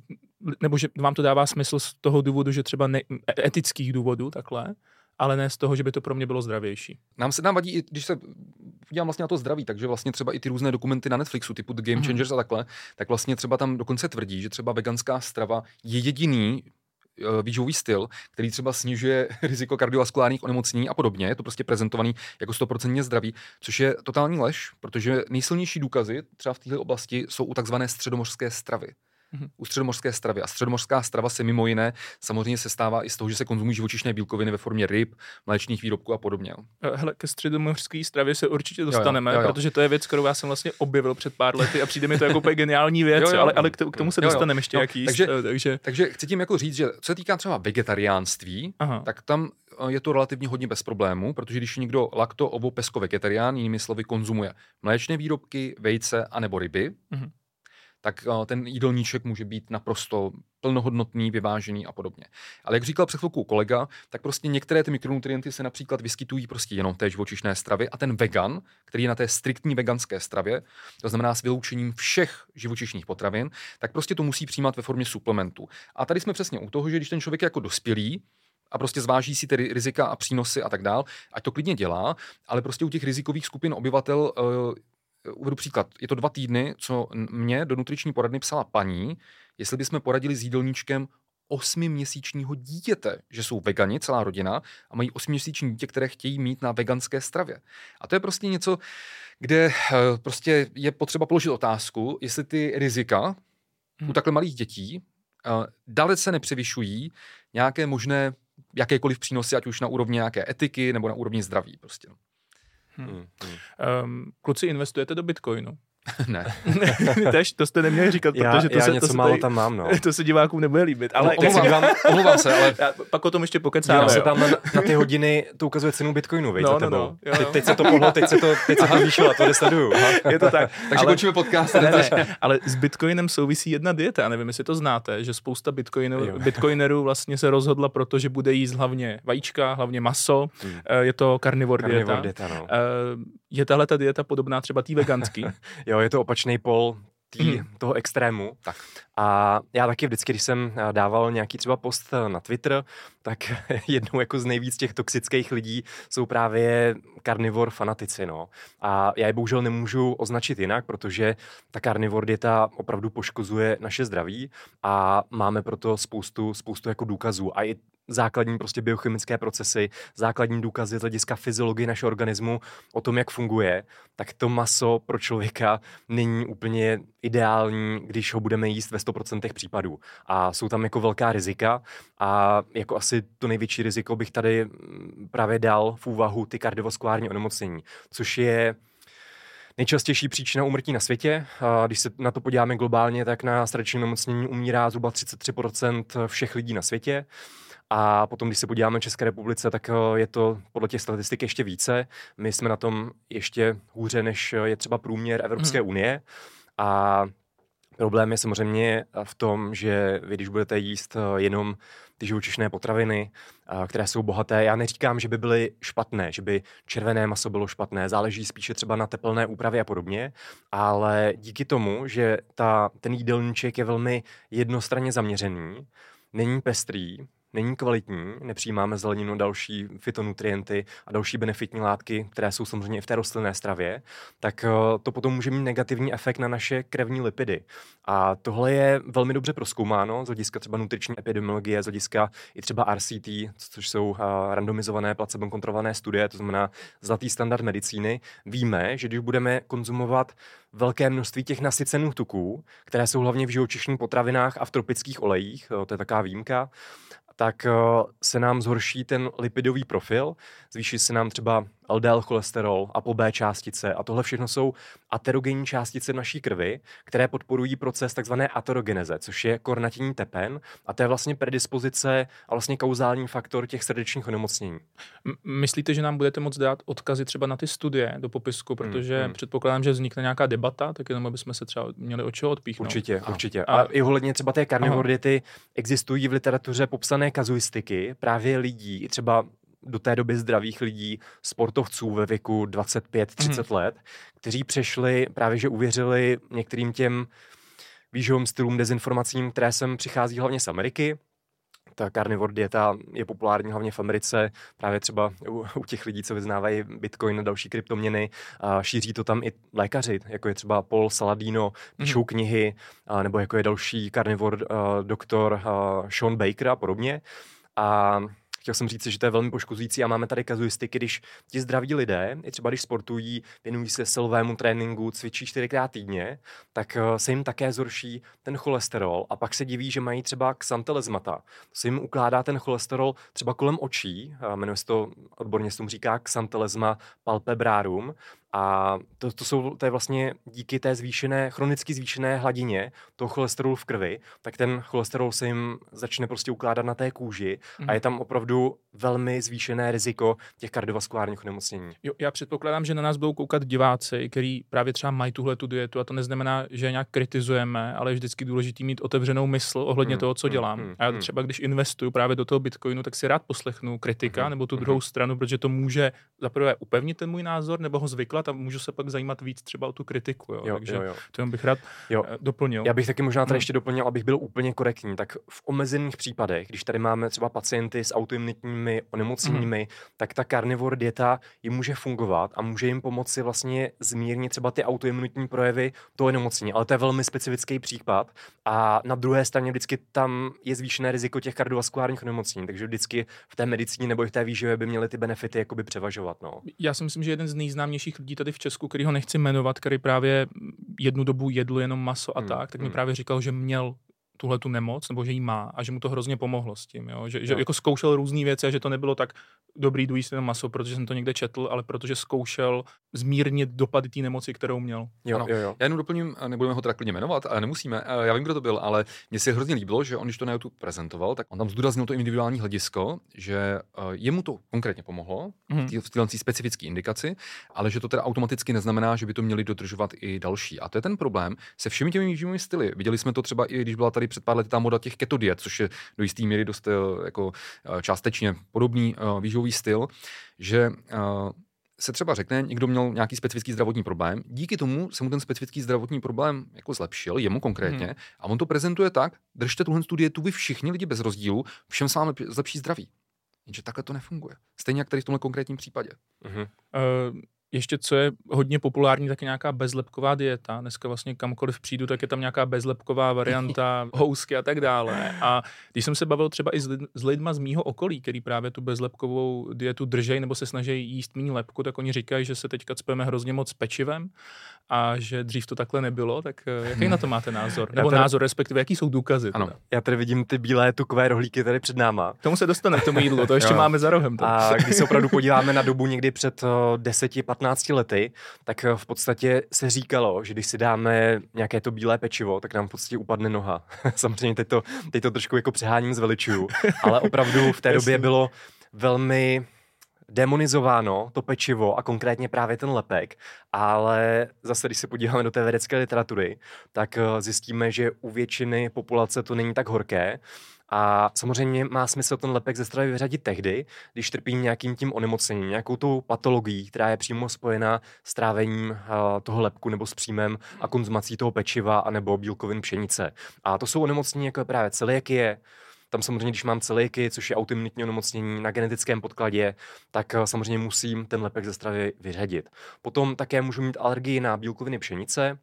nebo že vám to dává smysl z toho důvodu, že třeba ne, etických důvodů, takhle, ale ne z toho, že by to pro mě bylo zdravější. Nám se nám vadí, když se podívám vlastně na to zdraví, takže vlastně třeba i ty různé dokumenty na Netflixu, typu The Game Changers mm. a takhle, tak vlastně třeba tam dokonce tvrdí, že třeba veganská strava je jediný uh, výživový styl, který třeba snižuje riziko kardiovaskulárních onemocnění a podobně. Je to prostě prezentovaný jako sto procent zdravý, což je totální lež, protože nejsilnější důkazy třeba v této oblasti jsou u takzvané středomořské stravy. U středomořské stravy. A středomořská strava se mimo jiné samozřejmě se stává i z toho, že se konzumují živočišné bílkoviny ve formě ryb, mléčných výrobků a podobně. Hele, ke středomořské stravě se určitě dostaneme, jo, jo, jo. protože to je věc, kterou já jsem vlastně objevil před pár lety a přijde mi to jako úplně geniální věc, jo, jo. ale, ale k tomu se jo, jo. dostaneme ještě no, jak jíst. Takže, takže... takže chci tím jako říct, že co se týká třeba vegetariánství, Aha. tak tam je to relativně hodně bez problémů, protože když je někdo lakto, ovo, pesko, vegetarián, jinými slovy konzumuje mléčné výrobky, vejce a nebo ryby, mhm. tak ten jídelníček může být naprosto plnohodnotný, vyvážený a podobně. Ale jak říkal před chvilkou kolega, tak prostě některé ty mikronutrienty se například vyskytují prostě jenom v té živočišné stravě a ten vegan, který je na té striktní veganské stravě, to znamená s vyloučením všech živočišných potravin, tak prostě to musí přijímat ve formě suplementu. A tady jsme přesně u toho, že když ten člověk je jako dospělý a prostě zváží si ty rizika a přínosy a tak dál, ať to klidně dělá, ale prostě u těch rizikových skupin obyvatel uvedu příklad. Je to dva týdny, co mě do nutriční poradny psala paní, jestli bychom poradili s jídelníčkem osmiměsíčního dítěte, že jsou vegani, celá rodina, a mají osmiměsíční dítě, které chtějí mít na veganské stravě. A to je prostě něco, kde prostě je potřeba položit otázku, jestli ty rizika hmm. u takhle malých dětí dalece nepřevyšují nějaké možné, jakékoliv přínosy, ať už na úrovni nějaké etiky nebo na úrovni zdraví. Prostě. Hmm. Hmm. Um, kluci, investujete do Bitcoinu? Ne. Tež, to jste neměli říkat, já, protože to já se, něco to se málo tady, tam mám, no. To se divákům nebude líbit. Ale no, omlouvám, omlouvám se, ale... Já, pak o tom ještě pokecáme. Já se tam na, na ty hodiny to ukazuje cenu Bitcoinu, veď, no, za tebou. No, no, jo, jo. Teď, teď se to pohlo, teď se to, teď se to zvýšilo, to nesleduju. Je to tak. Takže ale... končíme podcast. Ne, ne, ale s Bitcoinem souvisí jedna dieta. Já nevím, jestli to znáte, že spousta bitcoinerů, bitcoinerů vlastně se rozhodla, protože bude jíst hlavně vajíčka, hlavně maso. Hmm. Je to carnivore, carnivore dieta. dieta no. Je tahle ta dieta podobná třeba té veganský? Jo, je to opačný pol tý, hmm. toho extrému. Tak. A já taky vždycky, když jsem dával nějaký třeba post na Twitter, tak jednou jako z nejvíc těch toxických lidí jsou právě carnivore fanatici, no. A já je bohužel nemůžu označit jinak, protože ta carnivore dieta opravdu poškozuje naše zdraví a máme proto spoustu, spoustu jako důkazů. A i základní prostě biochemické procesy, základní důkazy z hlediska fyziologie našeho organismu o tom, jak funguje, tak to maso pro člověka není úplně ideální, když ho budeme jíst ve sto procent případů. A jsou tam jako velká rizika a jako asi to největší riziko bych tady právě dal v úvahu ty kardiovaskulární onemocnění, což je nejčastější příčina úmrtí na světě. A když se na to podíváme globálně, tak na srdeční onemocnění umírá zhruba třicet tři procent všech lidí na světě. A potom, když se podíváme v České republice, tak je to podle těch statistik ještě více. My jsme na tom ještě hůře, než je třeba průměr Evropské hmm. unie. A problém je samozřejmě v tom, že vy, když budete jíst jenom ty živočišné potraviny, které jsou bohaté, já neříkám, že by byly špatné, že by červené maso bylo špatné, záleží spíše třeba na teplné úpravě a podobně, ale díky tomu, že ta, ten jídelníček je velmi jednostranně zaměřený, není pestrý, není kvalitní, nepřijímáme zeleninu, další fytonutrienty a další benefitní látky, které jsou samozřejmě i v té rostlinné stravě, tak to potom může mít negativní efekt na naše krevní lipidy. A tohle je velmi dobře prozkoumáno z hlediska třeba nutriční epidemiologie, z hlediska i třeba R C T, což jsou randomizované placebo kontrolované studie, to znamená zlatý standard medicíny. Víme, že když budeme konzumovat velké množství těch nasycených tuků, které jsou hlavně v živočišných potravinách a v tropických olejích, to je taková výjimka, tak se nám zhorší ten lipidový profil, zvýší se nám třeba L D L cholesterol, A P O B částice a tohle všechno jsou aterogenní částice v naší krvi, které podporují proces takzvané aterogeneze, což je kornatění tepen a to je vlastně predispozice a vlastně kauzální faktor těch srdečních onemocnění. Myslíte, že nám budete moct dát odkazy třeba na ty studie do popisku, protože hmm, hmm. předpokládám, že vznikne nějaká debata, tak jenom abychom se třeba měli od čeho odpíchnout. Určitě, a, určitě. A, a i ohledně třeba té carnivore diety existují v literatuře popsané kazuistiky právě lidí, třeba do té doby zdravých lidí, sportovců ve věku dvacet pět třicet mm. let, kteří přešli, právě že uvěřili některým těm výživovým stylům, dezinformacím, které sem přichází hlavně z Ameriky. Ta carnivore dieta je populární hlavně v Americe, právě třeba u, u těch lidí, co vyznávají Bitcoin a další kryptoměny. A šíří to tam i lékaři, jako je třeba Paul Saladino, píšou mm. knihy, a nebo jako je další carnivore uh, doktor uh, Sean Baker a podobně. A chtěl jsem říct, že to je velmi poškozující a máme tady kazuistiky, když ti zdraví lidé, i třeba když sportují, věnují se silovému tréninku, cvičí čtyřikrát týdně, tak se jim také zhorší ten cholesterol a pak se diví, že mají třeba xantelezmata. To se jim ukládá ten cholesterol třeba kolem očí, jmenuje se to, odborně se tomu říká xantelezma palpebrarum. A to, to, jsou, to je vlastně díky té zvýšené, chronicky zvýšené hladině toho cholesterolu v krvi, tak ten cholesterol se jim začne prostě ukládat na té kůži mm. a je tam opravdu velmi zvýšené riziko těch kardiovaskulárních onemocnění. Jo, já předpokládám, že na nás budou koukat diváci, kteří právě třeba mají tuhle tu dietu a to neznamená, že nějak kritizujeme, ale je vždycky důležitý mít otevřenou mysl ohledně mm. toho, co dělám. Mm. A já třeba, když investuju právě do toho Bitcoinu, tak si rád poslechnu kritika mm. nebo tu druhou mm. stranu, protože to může zaprvé upevnit ten můj názor nebo ho zvyklat a můžu se pak zajímat víc třeba o tu kritiku. Jo? Jo, Takže jo, jo. to bych rád jo. doplnil. Já bych taky možná tady ještě doplnil, abych byl úplně korektní. Tak v omezených případech, když tady máme třeba pacienty s autoimunitními onemocněními, mm. tak ta carnivore dieta jim může fungovat a může jim pomoci vlastně zmírnit třeba ty autoimunitní projevy toho onemocnění. Ale to je velmi specifický případ. A na druhé straně vždycky tam je zvýšené riziko těch kardiovaskulárních onemocnění. Takže vždycky v té medicíně nebo i v té výživě by měly ty benefity jakoby převažovat. No. Já si myslím, že jeden z nejznámějších lidí tady v Česku, který ho nechci jmenovat, který právě jednu dobu jedl jenom maso a hmm, tak, tak mi hmm. právě říkal, že měl tuhle tu nemoc, nebo že jí má a že mu to hrozně pomohlo s tím, jo? Že, jo. že jako zkoušel různý věci a že to nebylo tak dobrý jdu jíst jenom maso, protože jsem to někde četl, ale protože zkoušel zmírnit dopady té nemoci, kterou měl. Jo, jo, jo. Já jenom doplním, nebudeme ho teda klidně jmenovat, ale nemusíme, já vím, kdo to byl, ale mně se hrozně líbilo, že on, když to na YouTube prezentoval, tak on tam zdůraznil to individuální hledisko, že jemu to konkrétně pomohlo mm. v téhle specifické indikaci, ale že to teda automaticky neznamená, že by to měli dodržovat i další. A to je ten problém se všemi těmi výživovými styly. Viděli jsme to třeba i když byla tady před pár lety ta moda těch keto diet, což je do jisté míry dost jako částečně podobný výživový styl, že se třeba řekne, někdo měl nějaký specifický zdravotní problém, díky tomu se mu ten specifický zdravotní problém jako zlepšil, jemu konkrétně, hmm. a on to prezentuje tak, držte tuhle dietu vy všichni lidi bez rozdílu, všem se vám zlepší zdraví. Jenže takhle to nefunguje. Stejně jak tady v tomhle konkrétním případě. Hmm. Uh... Ještě co je hodně populární, tak je nějaká bezlepková dieta. Dneska vlastně kamkoliv přijdu, tak je tam nějaká bezlepková varianta, housky a tak dále. A když jsem se bavil třeba i s, lid, s lidma z mýho okolí, který právě tu bezlepkovou dietu držej nebo se snaží jíst méně lepku, tak oni říkají, že se teďka cpeme hrozně moc pečivem a že dřív to takhle nebylo. Tak jaký na to máte názor? Nebo tady, názor, respektive jaký jsou důkazy? Ano, já tady vidím ty bílé tukové rohlíky tady před náma. K tomu se dostane, k tomu jídlu, to ještě máme za rohem. To. A když se opravdu podíváme na dobu někdy před deseti patnácti lety, tak v podstatě se říkalo, že když si dáme nějaké to bílé pečivo, tak nám v podstatě upadne noha. Samozřejmě teď to, teď to trošku jako přeháním, zveličuju, ale opravdu v té době bylo velmi demonizováno to pečivo a konkrétně právě ten lepek, ale zase, když se podíváme do té vědecké literatury, tak zjistíme, že u většiny populace to není tak horké. A samozřejmě má smysl ten lepek ze stravy vyřadit tehdy, když trpí nějakým tím onemocněním, nějakou tou patologií, která je přímo spojená s trávením uh, toho lepku nebo s příjmem a konzumací toho pečiva anebo bílkovin pšenice. A to jsou onemocnění jako je právě celiakie, Tam samozřejmě, když mám celiaky, což je autoimunitní onemocnění na genetickém podkladě, tak samozřejmě musím ten lepek ze stravy vyřadit. Potom také můžu mít alergii na bílkoviny pšenice,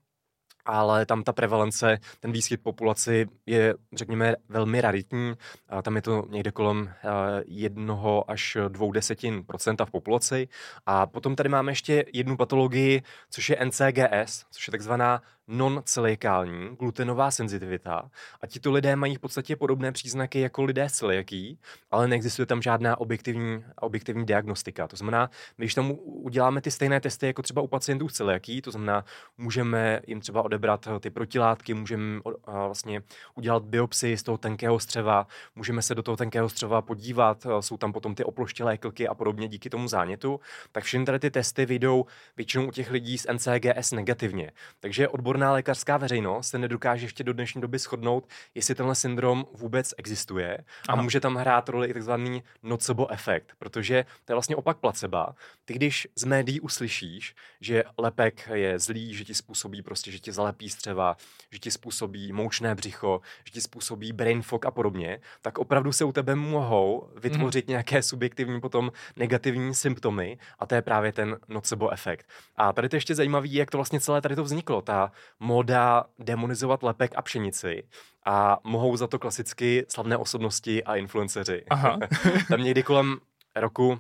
ale tam ta prevalence, ten výskyt populaci je, řekněme, velmi raritní. A tam je to někde kolem jednoho až dvou desetin procenta v populaci. A potom tady máme ještě jednu patologii, což je N C G S, což je takzvaná non-celiakální glutenová senzitivita. A tito lidé mají v podstatě podobné příznaky jako lidé s celiakií, ale neexistuje tam žádná objektivní, objektivní diagnostika. To znamená, když tam uděláme ty stejné testy jako třeba u pacientů s celiakií, to znamená, můžeme jim třeba odebrat ty protilátky, můžeme vlastně udělat biopsii z toho tenkého střeva, můžeme se do toho tenkého střeva podívat, jsou tam potom ty oploštělé klky a podobně díky tomu zánětu, tak všechny tady ty testy vyjdou většinou u těch lidí s N C G S negativně. Takže odborná lékařská veřejnost se nedokáže ještě do dnešní doby shodnout, jestli tenhle syndrom vůbec existuje. A Aha. může tam hrát roli i takzvaný nocebo efekt, protože to je vlastně opak placeba. Ty když z médií uslyšíš, že lepek je zlý, že ti způsobí prostě, že ti zalepí střeva, že ti způsobí moučné břicho, že ti způsobí brain fog a podobně, tak opravdu se u tebe mohou vytvořit mm. nějaké subjektivní potom negativní symptomy a to je právě ten nocebo efekt. A tady to ještě zajímavý, jak to vlastně celé tady to vzniklo, ta móda demonizovat lepek a pšenici a mohou za to klasicky slavné osobnosti a influenceři. Aha. Tam někdy kolem roku,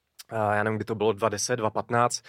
já nevím, kdy to bylo, dva tisíce deset, dva tisíce patnáct,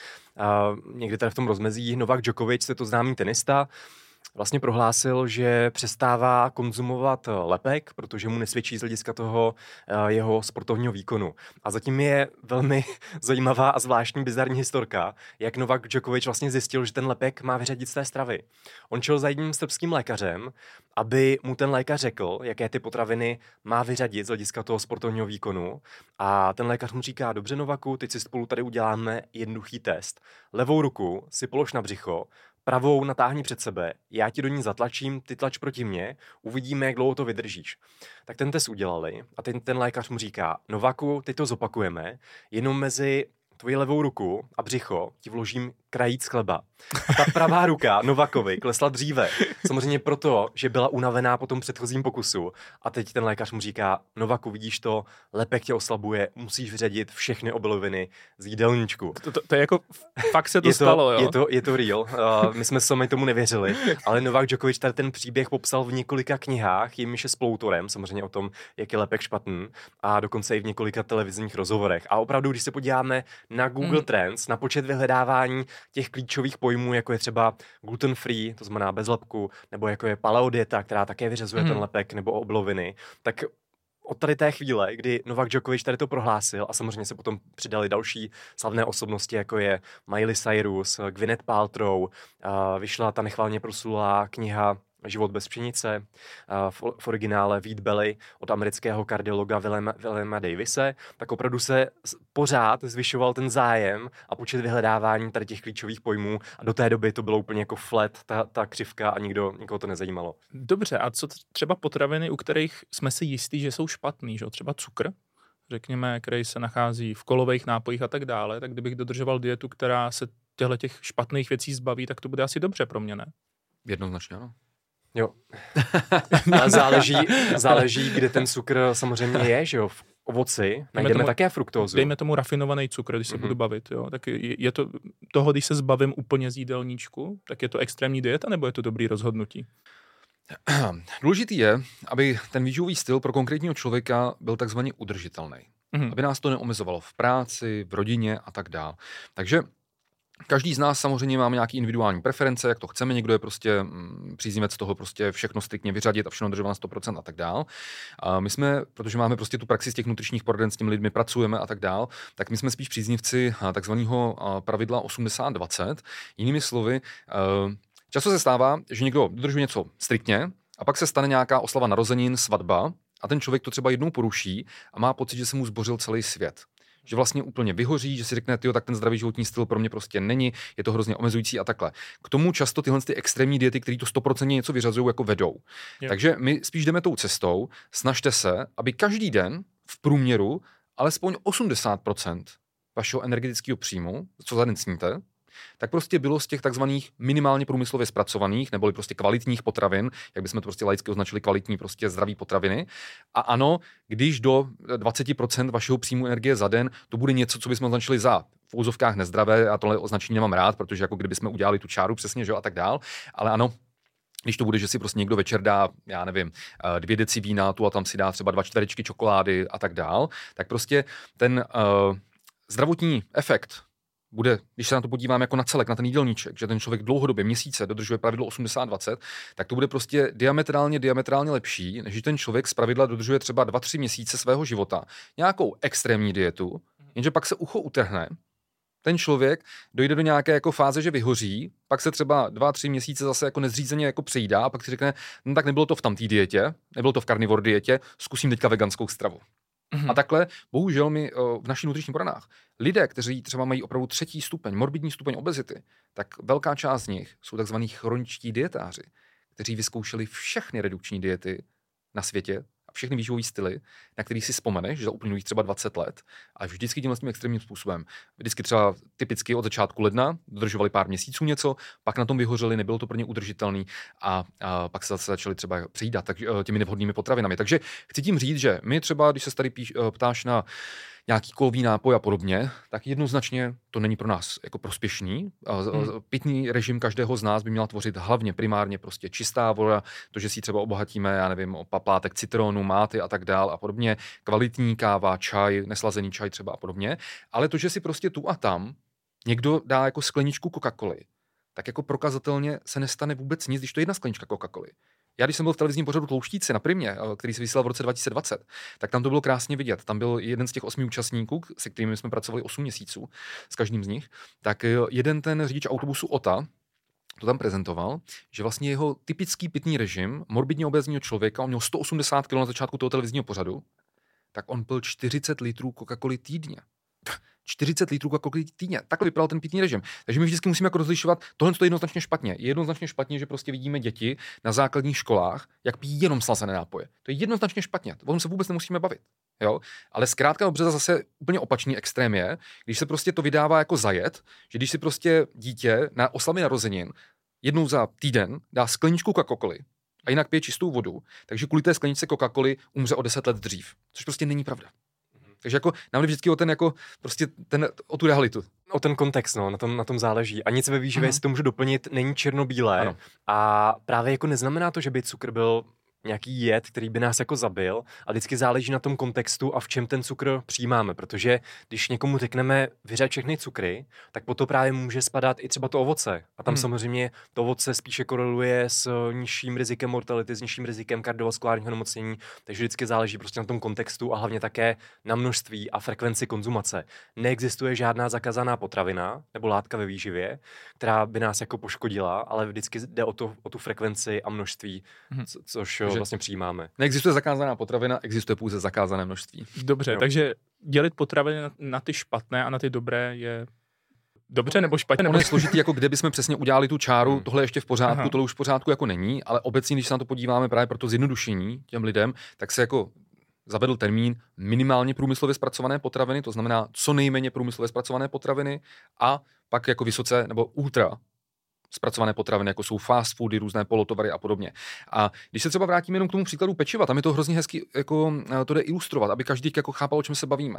někdy tady v tom rozmezí Novak Djokovic, je to známý tenista, vlastně prohlásil, že přestává konzumovat lepek, protože mu nesvědčí z hlediska toho jeho sportovního výkonu. A zatím je velmi zajímavá a zvláštní bizarní historka, jak Novak Djokovic vlastně zjistil, že ten lepek má vyřadit z té stravy. On šel za jedním srbským lékařem, aby mu ten lékař řekl, jaké ty potraviny má vyřadit z hlediska toho sportovního výkonu. A ten lékař mu říká, dobře Novaku, teď si spolu tady uděláme jednoduchý test. Levou ruku si polož na břicho, pravou natáhni před sebe, já ti do ní zatlačím, ty tlač proti mně, uvidíme, jak dlouho to vydržíš. Tak ten test udělali a ten, ten lékař mu říká, Novaku, teď to zopakujeme, jenom mezi tvoji levou ruku a břicho ti vložím krajíc chleba. A ta pravá ruka Novakovi klesla dříve. Samozřejmě proto, že byla unavená po tom předchozím pokusu. A teď ten lékař mu říká, Novaku, vidíš to, lepek tě oslabuje, musíš vyřadit všechny obiloviny z jídelníčku. To, to, to je jako, fakt se to je stalo, to, jo? Je to, je to real. Uh, my jsme sami tomu nevěřili, ale Novak Djokovic tady ten příběh popsal v několika knihách, jimiž je spoluautorem, samozřejmě o tom, jak je lepek špatný, a dokonce i v několika televizních rozhovorech. A opravdu, když se podíváme na Google hmm. Trends, na počet vyhledávání těch klíčových pojmů, jako je třeba gluten free, to znamená bez lepku, nebo jako je paleodieta, která také vyřazuje hmm. ten lepek, nebo obiloviny, tak od tady té chvíle, kdy Novak Djokovic tady to prohlásil a samozřejmě se potom přidali další slavné osobnosti, jako je Miley Cyrus, Gwyneth Paltrow, vyšla ta nechvalně proslulá kniha Život bez pšenice, v, v originále Wheat Belly od amerického kardiologa Willema, Willema Davise, tak opravdu se pořád zvyšoval ten zájem a počet vyhledávání tady těch klíčových pojmů a do té doby to bylo úplně jako flat, ta, ta křivka a nikdo, nikoho to nezajímalo. Dobře, a co třeba potraviny, u kterých jsme si jistí, že jsou špatný, že? Třeba cukr, řekněme, který se nachází v kolových nápojích a tak dále, tak kdybych dodržoval dietu, která se těchto těch špatných věcí zbaví, tak to bude asi dobře pro mě, ne? Jednoznačně, ano. Jo. Ale záleží, záleží, kde ten cukr samozřejmě je, že jo, v ovoci najdeme tomu, také fruktózu. Dejme tomu rafinovaný cukr, když se mm-hmm. budu bavit, jo, tak je, je to toho, když se zbavím úplně z jídelníčku, tak je to extrémní dieta, nebo je to dobrý rozhodnutí? Důležitý je, aby ten výživový styl pro konkrétního člověka byl takzvaně udržitelný. Mm-hmm. Aby nás to neomezovalo v práci, v rodině a tak dále. Takže každý z nás samozřejmě máme nějaký individuální preference, jak to chceme, někdo je prostě mm, příznivec toho prostě všechno striktně vyřadit a všechno dodržovat na sto procent a tak dál. A my jsme, protože máme prostě tu praxi z těch nutričních poraden, s těmi lidmi pracujeme a tak dál, tak my jsme spíš příznivci takzvaného pravidla osmdesát dvacet. Jinými slovy, často se stává, že někdo dodržuje něco striktně a pak se stane nějaká oslava narozenin, svatba a ten člověk to třeba jednou poruší a má pocit, že se mu zbořil celý svět. Že vlastně úplně vyhoří, že si řekne, tyjo, tak ten zdravý životní styl pro mě prostě není, je to hrozně omezující a takhle. K tomu často tyhle ty extrémní diety, které to sto procent něco vyřazují, jako vedou. Jo. Takže my spíš jdeme tou cestou, snažte se, aby každý den v průměru alespoň osmdesát procent vašeho energetického příjmu, co za den sníte, tak prostě bylo z těch takzvaných minimálně průmyslově zpracovaných, neboli prostě kvalitních potravin, jak bychom to prostě laicky označili kvalitní prostě zdraví potraviny. A ano, když do dvacet procent vašeho příjmu energie za den, to bude něco, co bychom označili za v úzovkách nezdravé, a tohle označení nemám rád, protože jako kdybychom udělali tu čáru přesně, že jo, a tak dál, ale ano, když to bude, že si prostě někdo večer dá, já nevím, dvě deci vína tu a tam si dá třeba dva čtverečky čokolády a tak dál, tak prostě ten uh, zdravotní efekt bude, když se na to podíváme jako na celek, na ten jídelníček, že ten člověk dlouhodobě, měsíce dodržuje pravidlo osmdesát dvacet, tak to bude prostě diametrálně, diametrálně lepší, než ten člověk z pravidla dodržuje třeba dva tři měsíce svého života nějakou extrémní dietu, jenže pak se ucho utrhne, ten člověk dojde do nějaké jako fáze, že vyhoří, pak se třeba dva, tři měsíce zase jako nezřízeně jako přejídá a pak si řekne, no tak nebylo to v tamtý dietě, nebylo to v carnivore dietě, zkusím teďka veganskou stravu. Mm-hmm. A takhle, bohužel my v našich nutričních poradách, lidé, kteří třeba mají opravdu třetí stupeň, morbidní stupeň obezity, tak velká část z nich jsou takzvaní chroničtí dietáři, kteří vyzkoušeli všechny redukční diety na světě, a všechny výživové styly, na který si vzpomeneš, že za uplynulých třeba dvacet let, a vždycky tímhle tím extrémním způsobem. Vždycky třeba typicky od začátku ledna dodržovali pár měsíců něco, pak na tom vyhořeli, nebylo to pro ně udržitelný a, a pak se zase začali třeba přijídat tak, těmi nevhodnými potravinami. Takže chci tím říct, že my třeba, když se tady píš, ptáš na nějaký kovový nápoj a podobně, tak jednoznačně to není pro nás jako prospěšný. Hmm. Pitný režim každého z nás by měl tvořit hlavně primárně prostě čistá voda, to, že si třeba obohatíme, já nevím, o paplátek citronu, máty a tak dál a podobně, kvalitní káva, čaj, neslazený čaj třeba a podobně, ale to, že si prostě tu a tam někdo dá jako skleničku Coca-Coly, tak jako prokazatelně se nestane vůbec nic, když to je jedna sklenička Coca-Coly. Já, když jsem byl v televizním pořadu Tlouštíci na Primě, který se vysílal v roce dva tisíce dvacet, tak tam to bylo krásně vidět. Tam byl jeden z těch osmi účastníků, se kterými jsme pracovali osm měsíců, s každým z nich, tak jeden ten řidič autobusu Ota to tam prezentoval, že vlastně jeho typický pitný režim morbidně obézního člověka, on měl sto osmdesát kilogramů na začátku toho televizního pořadu, tak on pil čtyřicet litrů Coca-Coly týdně. čtyřicet litrů Coca-Coly týdně. Takhle vypadal ten pitný režim. Takže my vždycky musíme jako rozlišovat, tohle je jednoznačně špatně. Je jednoznačně špatně, že prostě vidíme děti na základních školách, jak pijí jenom slazené nápoje. To je jednoznačně špatně. O tom se vůbec nemusíme bavit. Jo? Ale zkrátka dobře zase úplně opačný extrém je, když se prostě to vydává jako zajet, že když si prostě dítě na oslavě narozenin jednou za týden dá skleničku Coca-Coly a jinak pije čistou vodu, takže kvůli té skleničce Coca-Coly umře o deset let dřív. Což prostě není pravda. Takže jako nám jde vždycky o ten jako prostě ten, o tu realitu. O ten kontext, no, na tom, na tom záleží. A nic ve výživě, si to můžu doplnit, není černobílé. Ano. A právě jako neznamená to, že by cukr byl nějaký jed, který by nás jako zabil, a vždycky záleží na tom kontextu a v čem ten cukr přijímáme, protože když někomu řekneme vyřaď všechny cukry, tak po to právě může spadat i třeba to ovoce. A tam hmm. samozřejmě to ovoce spíše koreluje s nižším rizikem mortality, s nižším rizikem kardiovaskulárního nemocnění, takže vždycky záleží prostě na tom kontextu a hlavně také na množství a frekvenci konzumace. Neexistuje žádná zakázaná potravina nebo látka ve výživě, která by nás jako poškodila, ale vždycky jde o, to, o tu frekvenci a množství, hmm. co, což že vlastně přijímáme. Neexistuje zakázaná potravina, existuje pouze zakázané množství. Dobře, jo. Takže dělit potraviny na, na ty špatné a na ty dobré je dobře nebo špatně? Ono je složitý, jako kde bychom přesně udělali tu čáru, hmm. tohle ještě v pořádku, Aha. tohle už v pořádku jako není, ale obecně, když se na to podíváme právě pro to zjednodušení těm lidem, tak se jako zavedl termín minimálně průmyslově zpracované potraviny, to znamená co nejméně průmyslově zpracované potraviny a pak jako vysoce nebo ultra zpracované potraviny, jako jsou fast foody, různé polotovary a podobně. A když se třeba vrátíme jenom k tomu příkladu pečiva, tam je to hrozně hezky, jako to jde ilustrovat, aby každý jako chápal, o čem se bavíme.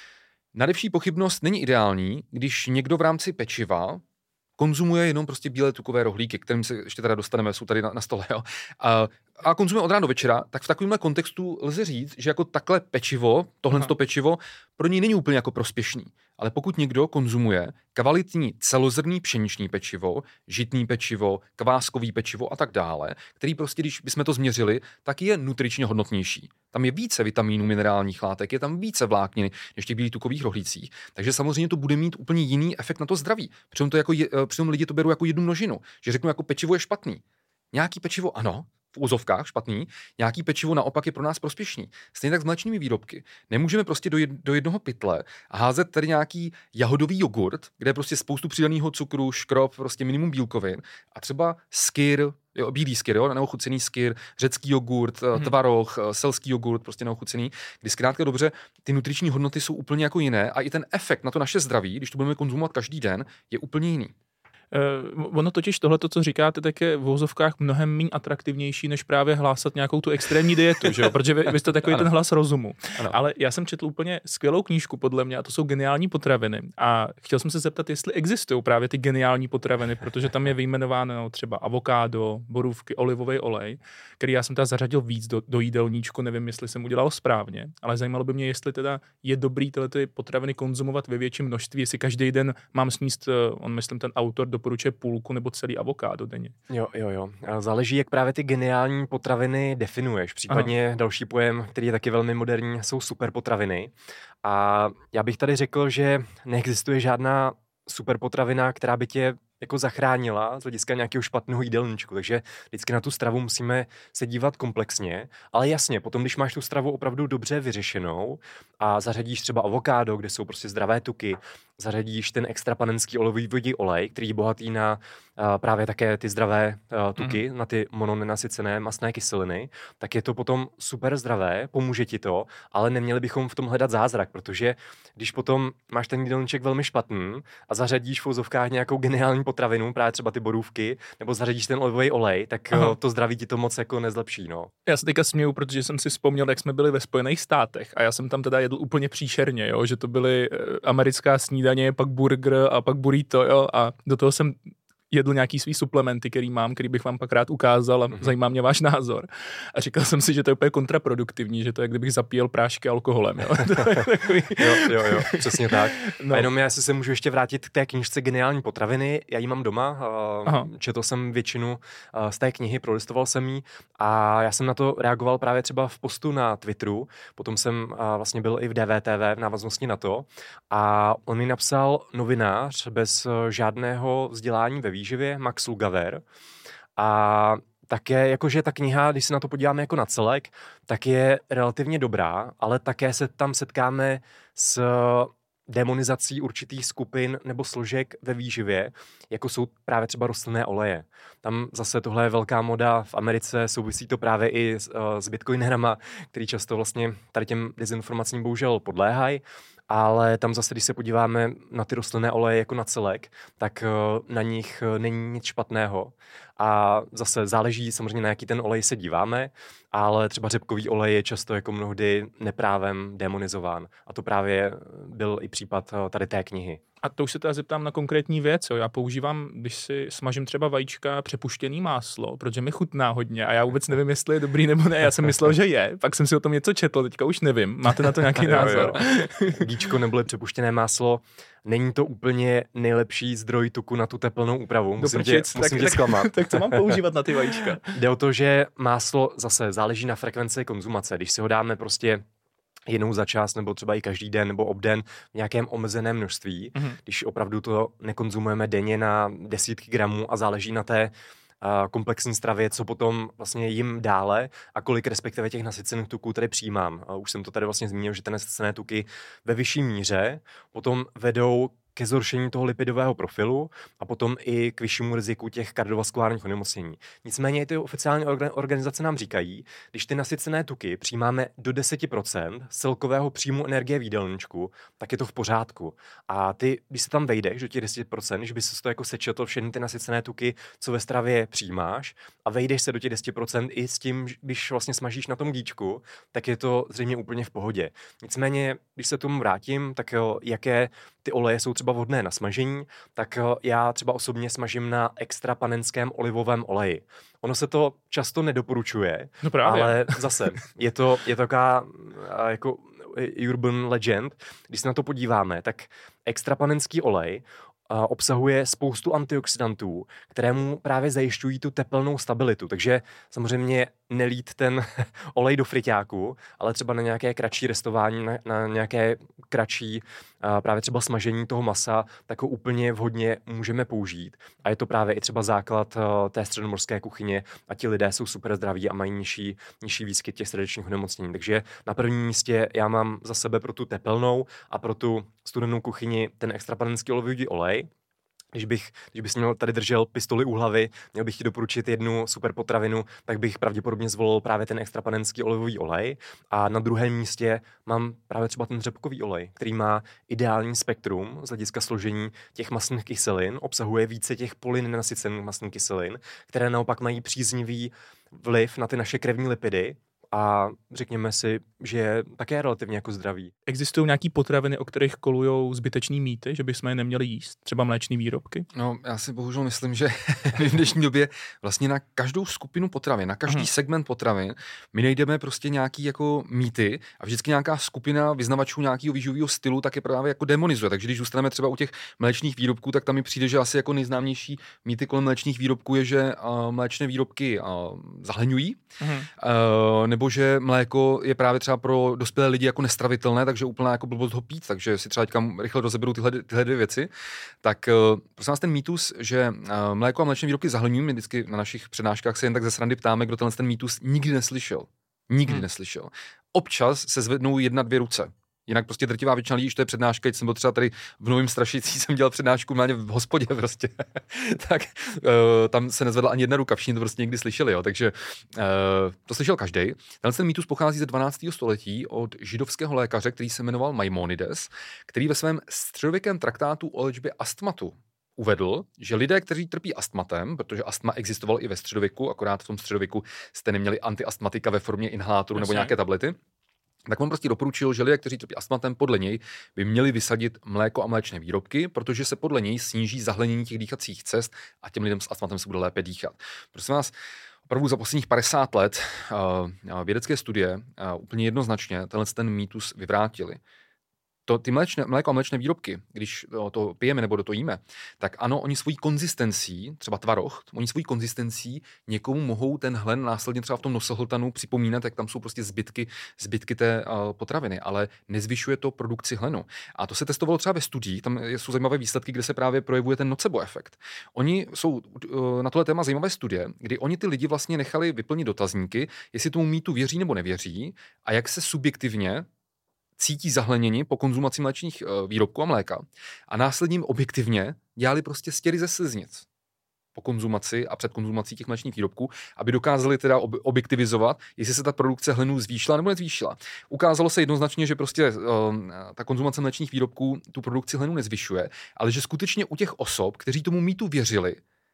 Nadevší pochybnost není ideální, když někdo v rámci pečiva konzumuje jenom prostě bílé tukové rohlíky, kterým se ještě teda dostaneme, jsou tady na, na stole, jo. A, a konzumuje od rána do večera, tak v takovémhle kontextu lze říct, že jako takhle pečivo, tohle to pečivo, pro něj není úplně jako prospěšný. Ale pokud někdo konzumuje kvalitní celozrnný pšeniční pečivo, žitný pečivo, kváskový pečivo a tak dále, který prostě, když bychom to změřili, tak je nutričně hodnotnější. Tam je více vitamínů, minerálních látek, je tam více vlákniny než těch bílých tukových rohlících. Takže samozřejmě to bude mít úplně jiný efekt na to zdraví. Přitom to jako je, přitom lidi to berou jako jednu množinu, že řeknu jako pečivo je špatný. Nějaký pečivo ano, v úzovkách špatný, nějaký pečivo naopak je pro nás prospěšný. Stejně tak s mléčnými výrobky. Nemůžeme prostě do, jed, do jednoho pytle a házet tady nějaký jahodový jogurt, kde je prostě spoustu přidaného cukru, škrob, prostě minimum bílkovin a třeba skyr, jo, bílý skyr, jo, neochucený skyr, řecký jogurt, hmm. tvaroh, selský jogurt, prostě neochucený, kdy zkrátka dobře, ty nutriční hodnoty jsou úplně jako jiné a i ten efekt na to naše zdraví, když to budeme konzumovat každý den, je úplně jiný. Uh, ono totiž tohle, co říkáte, tak je v vozovkách mnohem méně atraktivnější, než právě hlásat nějakou tu extrémní dietu, že jo? Protože vy, vy jste takový ano. ten hlas rozumu. Ano. Ale já jsem četl úplně skvělou knížku podle mě a to jsou geniální potraviny. A chtěl jsem se zeptat, jestli existují právě ty geniální potraviny, protože tam je vyjmenováno třeba avokádo, borůvky, olivový olej, který já jsem teda zařadil víc do, do jídelníčku, nevím, jestli jsem udělal správně, ale zajímalo by mě, jestli teda je dobrý tyhle ty potraviny konzumovat ve větším množství, jestli každý den mám sníst, on myslím ten autor doporučuje půlku nebo celý avokádo denně. Jo, jo, jo. Záleží, jak právě ty geniální potraviny definuješ. Případně Aha. další pojem, který je taky velmi moderní, jsou superpotraviny. A já bych tady řekl, že neexistuje žádná superpotravina, která by tě jako zachránila z hlediska nějakého špatného jídelníčku. Takže vždycky na tu stravu musíme se dívat komplexně, ale jasně, potom, když máš tu stravu opravdu dobře vyřešenou a zařadíš třeba avokádo, kde jsou prostě zdravé tuky, zařadíš ten extra panenský olivový olej, který je bohatý na uh, právě také ty zdravé uh, tuky, mm. na ty mononenasycené mastné kyseliny, tak je to potom super zdravé, pomůže ti to, ale neměli bychom v tom hledat zázrak, protože když potom máš ten jídelníček velmi špatný a zařadíš v fouzovkách nějakou geniální potravinu, právě třeba ty borůvky, nebo zařadíš ten olivový olej, tak Aha. to zdraví ti to moc jako nezlepší, no. Já se teďka směju, protože jsem si vzpomněl, jak jsme byli ve Spojených státech a já jsem tam teda jedl úplně příšerně, jo, že to byly americká snídaně, pak burger a pak burrito, jo, a do toho jsem jedl nějaký svý suplementy, který mám, který bych vám pak rád ukázal a mm-hmm. zajímá mě váš názor. A říkal jsem si, že to je úplně kontraproduktivní, že to je, kdybych zapíjel prášky alkoholem. Jo, takový... jo, jo, jo, přesně tak. No. A jenom já si se můžu ještě vrátit k té knížce Geniální potraviny. Já ji mám doma, uh, četl jsem většinu uh, z té knihy, prolistoval jsem ji a já jsem na to reagoval právě třeba v postu na Twitteru, potom jsem uh, vlastně byl i v D V T V v návaznosti na to a on mi napsal novinář bez uh, žádného vzdělání ve výživě, Max Lugaver. A také, jakože ta kniha, když se na to podíváme jako na celek, tak je relativně dobrá, ale také se tam setkáme s demonizací určitých skupin nebo složek ve výživě, jako jsou právě třeba rostlinné oleje. Tam zase tohle je velká moda v Americe, souvisí to právě i s, s bitcoinerama, který často vlastně tady těm dezinformacím bohužel podléhají. Ale tam zase, když se podíváme na ty rostlinné oleje jako na celek, tak na nich není nic špatného. A zase záleží samozřejmě, na jaký ten olej se díváme, ale třeba řepkový olej je často jako mnohdy neprávem demonizován. A to právě byl i případ tady té knihy. A to už se teda zeptám na konkrétní věc. Jo. Já používám, když si smažím třeba vajíčka, přepuštěný máslo, protože mi chutná hodně a já vůbec nevím, jestli je dobrý nebo ne. Já jsem myslel, že je, pak jsem si o tom něco četl, teďka už nevím. Máte na to nějaký názor? Víčko nebo přepuštěné máslo, není to úplně nejlepší zdroj tuku na tu teplnou úpravu. Musím tě, musím tak, tě zklamat. Tak, tak co mám používat na ty vajíčka? Jde o to, že máslo zase záleží na frekvenci konzumace. Když si ho dáme prostě jednou za čas, nebo třeba i každý den, nebo obden v nějakém omezeném množství, mm-hmm. když opravdu to nekonzumujeme denně na desítky gramů a záleží na té uh, komplexní stravě, co potom vlastně jim dále a kolik respektive těch nasycených tuků tady přijímám. Uh, už jsem to tady vlastně zmínil, že ty nasycené tuky ve vyšší míře potom vedou ke zhoršení toho lipidového profilu a potom i k vyššímu riziku těch kardiovaskulárních onemocnění. Nicméně ty oficiální organizace nám říkají, když ty nasycené tuky přijímáme do deset procent z celkového příjmu energie v jídelníčku, tak je to v pořádku. A ty, když se tam vejdeš do těch deset procent, když by se to jako sečetl všechny ty nasycené tuky, co ve stravě přijímáš a vejdeš se do těch deset procent i s tím, když vlastně smažíš na tom gíčku, tak je to zřejmě úplně v pohodě. Nicméně, když se tomu vrátím, tak jo, jaké ty oleje jsou třeba vhodné na smažení, tak já třeba osobně smažím na extra panenském olivovém oleji. Ono se to často nedoporučuje, no právě. Ale zase je to, je to taková jako urban legend. Když se na to podíváme, tak extra panenský olej obsahuje spoustu antioxidantů, které mu právě zajišťují tu tepelnou stabilitu. Takže samozřejmě nelít ten olej do friťáku, ale třeba na nějaké kratší restování, na, na nějaké kratší právě třeba smažení toho masa, tak ho úplně vhodně můžeme použít. A je to právě i třeba základ té středomorské kuchyně a ti lidé jsou super zdraví a mají nižší, nižší výskyt těch srdečních onemocnění. Takže na prvním místě já mám za sebe pro tu tepelnou a pro tu studenou kuchyni ten extra panenský olivový olej. Když bych, když bys měl tady držel pistoli u hlavy, měl bych ti doporučit jednu super potravinu, tak bych pravděpodobně zvolil právě ten extrapanenský olivový olej. A na druhém místě mám právě třeba ten řepkový olej, který má ideální spektrum z hlediska složení těch mastných kyselin, obsahuje více těch polynenasycených mastných kyselin, které naopak mají příznivý vliv na ty naše krevní lipidy. A řekněme si, že je také relativně jako zdravý. Existují nějaký potraviny, o kterých kolujou zbytečný mýty, že bychom je neměli jíst? Třeba mléčné výrobky? No, já si bohužel myslím, že v dnešní době vlastně na každou skupinu potravin, na každý uh-huh. segment potravin, my nejdeme prostě nějaký jako mýty a vždycky nějaká skupina vyznavačů nějakého výživového stylu tak je právě jako demonizuje. Takže když zůstaneme třeba u těch mléčných výrobků, tak tam mi přijde, že asi jako nejznámější mýty kolem mléčných výrobků je, že uh, mléčné výrobky uh, zahleňují, uh-huh. uh, nebo že mléko je právě třeba pro dospělé lidi jako nestravitelné, takže úplná jako blbost ho pít, takže si třeba teďka rychle rozeberu tyhle, tyhle dvě věci. Tak uh, prosím vás ten mýtus, že uh, mléko a mléčné výrobky zahleňují, my vždycky na našich přednáškách se jen tak ze srandy ptáme, kdo tenhle ten mýtus nikdy neslyšel. Nikdy hmm. neslyšel. Občas se zvednou jedna, dvě ruce. Jinak prostě drtivá většina lidí, že to je přednáška, jsem byl třeba tady v Novém Strašicí, jsem dělal přednášku normálně v hospodě prostě, tak uh, tam se nezvedla ani jedna ruka, všichni to prostě někdy slyšeli, jo, takže uh, to slyšel každý. Ten mýtus pochází ze dvanáctého století od židovského lékaře, který se jmenoval Maimonides, který ve svém středověkém traktátu o léčbě astmatu uvedl, že lidé, kteří trpí astmatem, protože astma existoval i ve středověku, akorát v tom středověku jste neměli antiastmatika ve formě inhalátoru nebo nějaké tablety, tak on prostě doporučil, že lidé, kteří trpí astmatem, podle něj by měli vysadit mléko a mléčné výrobky, protože se podle něj sníží zahlenění těch dýchacích cest a těm lidem s astmatem se bude lépe dýchat. Prosím vás, opravdu za posledních padesát let uh, vědecké studie uh, úplně jednoznačně tenhle ten mýtus vyvrátili. To, ty mléčné, mléko a mléčné výrobky, když to, to pijeme nebo do to jíme, tak ano, oni svojí konzistencí, třeba tvaroh, oni svojí konzistencí někomu mohou ten hlen následně třeba v tom nosohltanu připomínat, jak tam jsou prostě zbytky, zbytky té uh, potraviny, ale nezvyšuje to produkci hlenu. A to se testovalo třeba ve studiích, tam jsou zajímavé výsledky, kde se právě projevuje ten nocebo efekt. Oni jsou uh, na tohle téma zajímavé studie, kdy oni ty lidi vlastně nechali vyplnit dotazníky, jestli tomu mýtu věří nebo nevěří a jak se subjektivně cítí zahlenění po konzumaci mléčných výrobků a mléka a následně objektivně dělali prostě stěry ze sliznic po konzumaci a před konzumací těch mléčných výrobků, aby dokázali teda ob- objektivizovat, jestli se ta produkce hlenu zvýšila nebo nezvýšila. Ukázalo se jednoznačně, že prostě uh, ta konzumace mléčných výrobků tu produkci hlenu nezvyšuje, ale že skutečně u těch osob, kteří tomu mýtu věřili,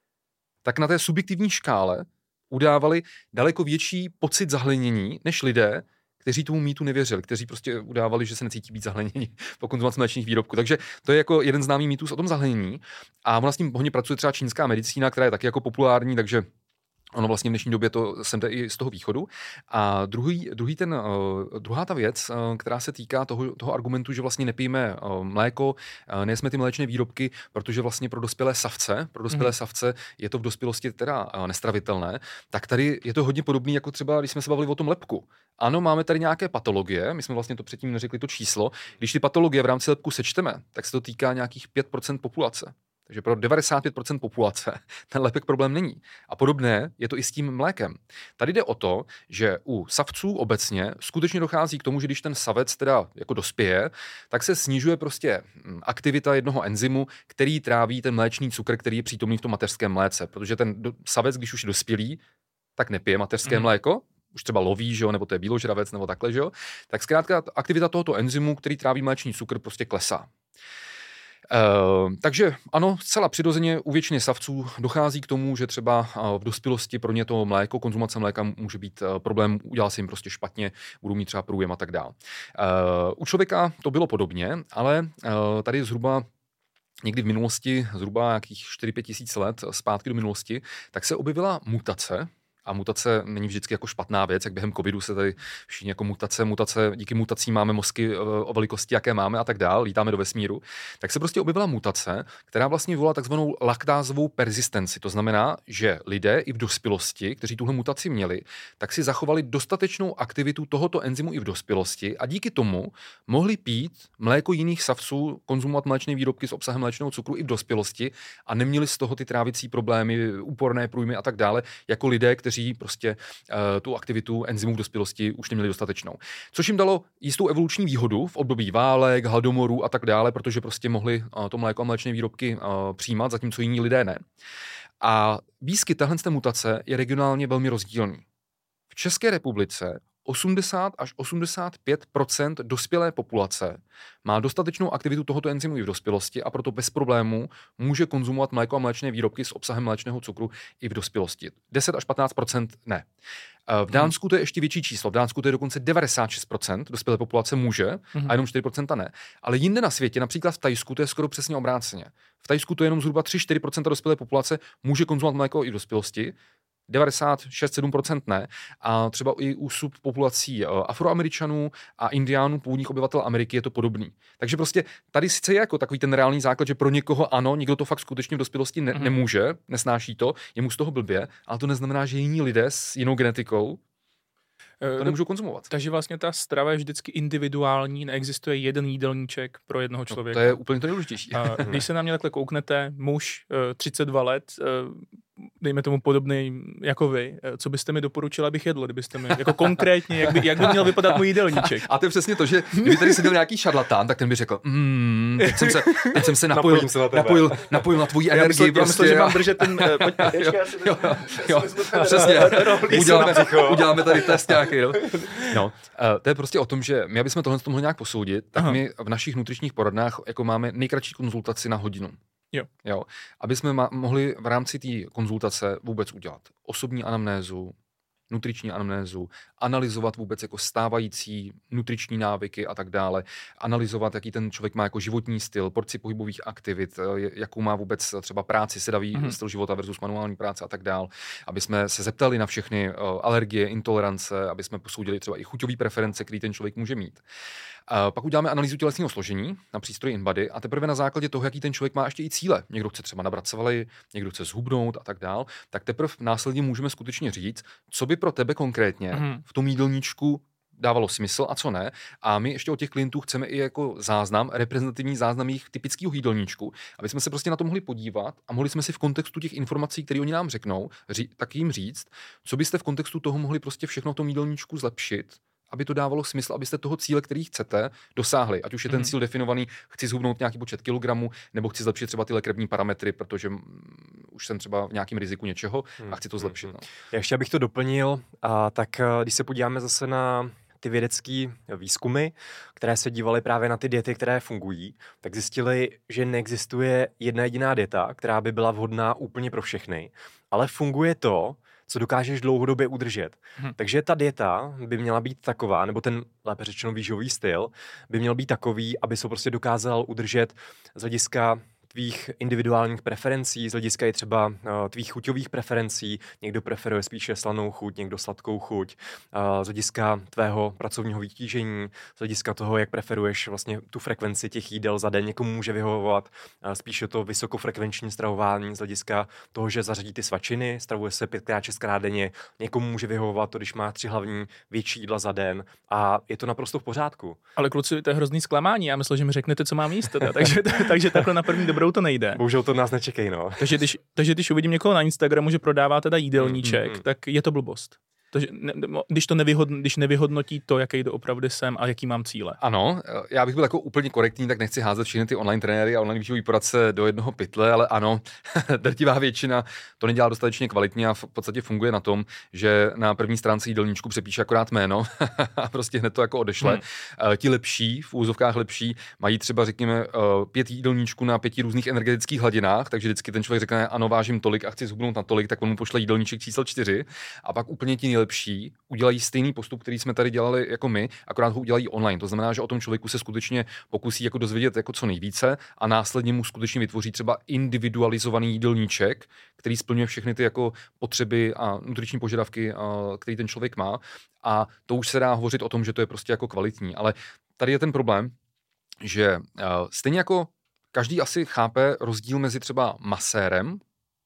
tak na té subjektivní škále udávali daleko větší pocit zahlenění než lidé, kteří tomu mýtu nevěřili, kteří prostě udávali, že se necítí být zahleněni po konzumaci mléčných výrobků. Takže to je jako jeden známý mýtus o tom zahlenění. A ona s tím hodně pracuje třeba čínská medicína, která je taky jako populární, takže ono vlastně v dnešní době to sem jde i z toho východu. A druhý, druhý ten, uh, druhá ta věc, uh, která se týká toho, toho argumentu, že vlastně nepijeme uh, mléko, uh, nejsme ty mléčné výrobky, protože vlastně pro dospělé savce, pro dospělé mm. savce je to v dospělosti teda uh, nestravitelné, tak tady je to hodně podobné, jako třeba, když jsme se bavili o tom lepku. Ano, máme tady nějaké patologie, my jsme vlastně to předtím neřekli to číslo. Když ty patologie v rámci lepku sečteme, tak se to týká nějakých pět procent populace. Takže pro devadesát pět procent populace ten lepek problém není. A podobné je to i s tím mlékem. Tady jde o to, že u savců obecně skutečně dochází k tomu, že když ten savec teda jako dospěje, tak se snižuje prostě aktivita jednoho enzymu, který tráví ten mléčný cukr, který je přítomný v tom mateřském mléce. Protože ten do, savec, když už je dospělý, tak nepije mateřské mm. mléko, už třeba loví, že jo, nebo to je bíložravec, nebo takhle, že jo, tak zkrátka aktivita tohoto enzymu, který tráví mléčný cukr, prostě klesá. Uh, takže ano, zcela přirozeně u většiny savců dochází k tomu, že třeba uh, v dospělosti pro ně to mléko, konzumace mléka může být uh, problém, udělá se jim prostě špatně, budou mít třeba průjem a tak dále. Uh, u člověka to bylo podobně, ale uh, tady zhruba někdy v minulosti, zhruba nějakých čtyři pět tisíc let zpátky do minulosti, tak se objevila mutace. A mutace není vždycky jako špatná věc, jak během covidu se tady všichni jako mutace, mutace, díky mutacím máme mozky o velikosti, jaké máme a tak dál, lítáme do vesmíru. Tak se prostě objevila mutace, která vlastně vyvolala takzvanou laktázovou persistenci. To znamená, že lidé i v dospělosti, kteří tuhle mutaci měli, tak si zachovali dostatečnou aktivitu tohoto enzymu i v dospělosti a díky tomu mohli pít mléko jiných savců, konzumovat mléčné výrobky s obsahem mléčného cukru i v dospělosti a neměli z toho ty trávicí problémy, úporné průjmy a tak dále, jako lidé, kteří někteří prostě uh, tu aktivitu enzymů v dospělosti už neměli dostatečnou. Což jim dalo jistou evoluční výhodu v období válek, hladomorů a tak dále, protože prostě mohli uh, to mléko a mléčné výrobky uh, přijímat, zatímco jiní lidé ne. A výskyt téhle mutace je regionálně velmi rozdílný. V České republice osmdesát až osmdesát pět procent dospělé populace má dostatečnou aktivitu tohoto enzymu i v dospělosti a proto bez problémů může konzumovat mléko a mléčné výrobky s obsahem mléčného cukru i v dospělosti. deset až patnáct procent ne. V Dánsku to je ještě větší číslo. V Dánsku to je dokonce devadesát šest procent dospělé populace může a jenom čtyři procenta ne. Ale jinde na světě, například v Thajsku, to je skoro přesně obráceně. V Thajsku to je jenom zhruba tři až čtyři procenta dospělé populace může konzumovat mléko i v dospělosti. devadesát šest až sedm procent ne. A třeba i u subpopulací Afroameričanů a Indiánů, původních obyvatel Ameriky, je to podobný. Takže prostě tady sice je jako takový ten reálný základ, že pro někoho ano, někdo to fakt skutečně v dospělosti ne- nemůže, nesnáší to, je mu z toho blbě, ale to neznamená, že jiní lidé s jinou genetikou to nemůžou konzumovat. Takže vlastně ta strava je vždycky individuální, neexistuje jeden jídelníček pro jednoho člověka. No, to je úplně to nejdůležitější. A když se na mě takhle kouknete, muž, třicet dva let, dejme tomu podobný jako vy, co byste mi doporučila, abych jedl, kdybyste mi, jako konkrétně, jak by, jak by měl vypadat můj jídelníček? A to je přesně to, že kdyby tady seděl nějaký šarlatán, tak ten by řekl, mm, teď jsem se, teď jsem se napojil, se na napojil, napojil na tvoji energii. Myslím, prostě, myslím, že mám držet ten... Pojď, jo, jo, jo, přesně, uděláme, uděláme tady test nějaký. No. No, to je prostě o tom, že my, abychom tohle mohli nějak posoudit, tak Aha. my v našich nutričních poradnách jako máme nejkratší konzultaci na hodinu. Jo. Jo. Aby jsme ma- mohli v rámci té konzultace vůbec udělat osobní anamnézu, nutriční anamnézu, analyzovat vůbec jako stávající nutriční návyky a tak dále, analyzovat, jaký ten člověk má jako životní styl, porci pohybových aktivit, jakou má vůbec třeba práci, sedavý mm-hmm. styl života versus manuální práce a tak dále, aby jsme se zeptali na všechny uh, alergie, intolerance, aby jsme posoudili třeba i chuťové preference, který ten člověk může mít. Uh, pak uděláme analýzu tělesného složení na přístroji InBody a teprve na základě toho, jaký ten člověk má ještě i cíle. Někdo chce třeba nabrat svaly, někdo chce zhubnout a tak dál, tak teprve následně můžeme skutečně říct, co by pro tebe konkrétně mm. v tom jídelníčku dávalo smysl a co ne. A my ještě od těch klientů chceme i jako záznam, reprezentativní záznam jejich typického jídelníčku, aby jsme se prostě na to mohli podívat a mohli jsme si v kontextu těch informací, které oni nám řeknou, ří, tak jim říct, co byste v kontextu toho mohli prostě všechno v tom jídelníčku zlepšit, aby to dávalo smysl, abyste toho cíle, který chcete, dosáhli. Ať už je ten mm. cíl definovaný, chci zhubnout nějaký počet kilogramů, nebo chci zlepšit třeba ty krevní parametry, protože už jsem třeba v nějakém riziku něčeho a chci to zlepšit. No. Já ještě abych to doplnil, a tak když se podíváme zase na ty vědecké výzkumy, které se dívaly právě na ty diety, které fungují, tak zjistili, že neexistuje jedna jediná dieta, která by byla vhodná úplně pro všechny, ale funguje to, co dokážeš dlouhodobě udržet. Hmm. Takže ta dieta by měla být taková, nebo ten, lépe řečeno, výživový styl, by měl být takový, aby se prostě dokázal udržet z hlediska tvých individuálních preferencí, z hlediska i třeba uh, tvých chuťových preferencí. Někdo preferuje spíše slanou chuť, někdo sladkou chuť. Uh, z hlediska tvého pracovního vytížení, z hlediska toho, jak preferuješ vlastně tu frekvenci těch jídel za den. Někomu může vyhovovat uh, spíše to vysokofrekvenční stravování z hlediska toho, že zařadí ty svačiny, stravuje se pětkrát, šestkrát denně. Někomu může vyhovovat to, když má tři hlavní větší jídla za den a je to naprosto v pořádku. Ale kluci, to je hrozný zklamání. Já myslím, že mi řeknete, co mám jíst. Teda. Takže, takže takhle na první dobrou to nejde. Bohužel to nás nečekej, no. Takže když, takže když uvidím někoho na Instagramu, že prodává teda jídelníček, mm, mm, tak je to blbost. Takže ne, když to nevyhodn, když nevyhodnotí to, jaký doopravdy jsem a jaký mám cíle. Ano, já bych byl jako úplně korektní, tak nechci házet všechny ty online trenéry a online výživový poradce do jednoho pytle, ale ano, drtivá většina to nedělá dostatečně kvalitně a v podstatě funguje na tom, že na první stránce jídelníčku přepíše akorát jméno a prostě hned to jako odešle. Hmm. Ti lepší, v úzovkách lepší, mají třeba řekněme pět jídelníčků na pěti různých energetických hladinách, takže vždycky ten člověk řekne, ano, vážím tolik a chci zhubnout na tolik, tak on mu pošle jídelníček číslo čtyři a pak úplně ti lepší udělají stejný postup, který jsme tady dělali jako my, akorát ho udělají online. To znamená, že o tom člověku se skutečně pokusí jako dozvědět jako co nejvíce a následně mu skutečně vytvoří třeba individualizovaný jídelníček, který splňuje všechny ty jako potřeby a nutriční požadavky, který ten člověk má. A to už se dá hovořit o tom, že to je prostě jako kvalitní. Ale tady je ten problém, že stejně jako každý asi chápe rozdíl mezi třeba masérem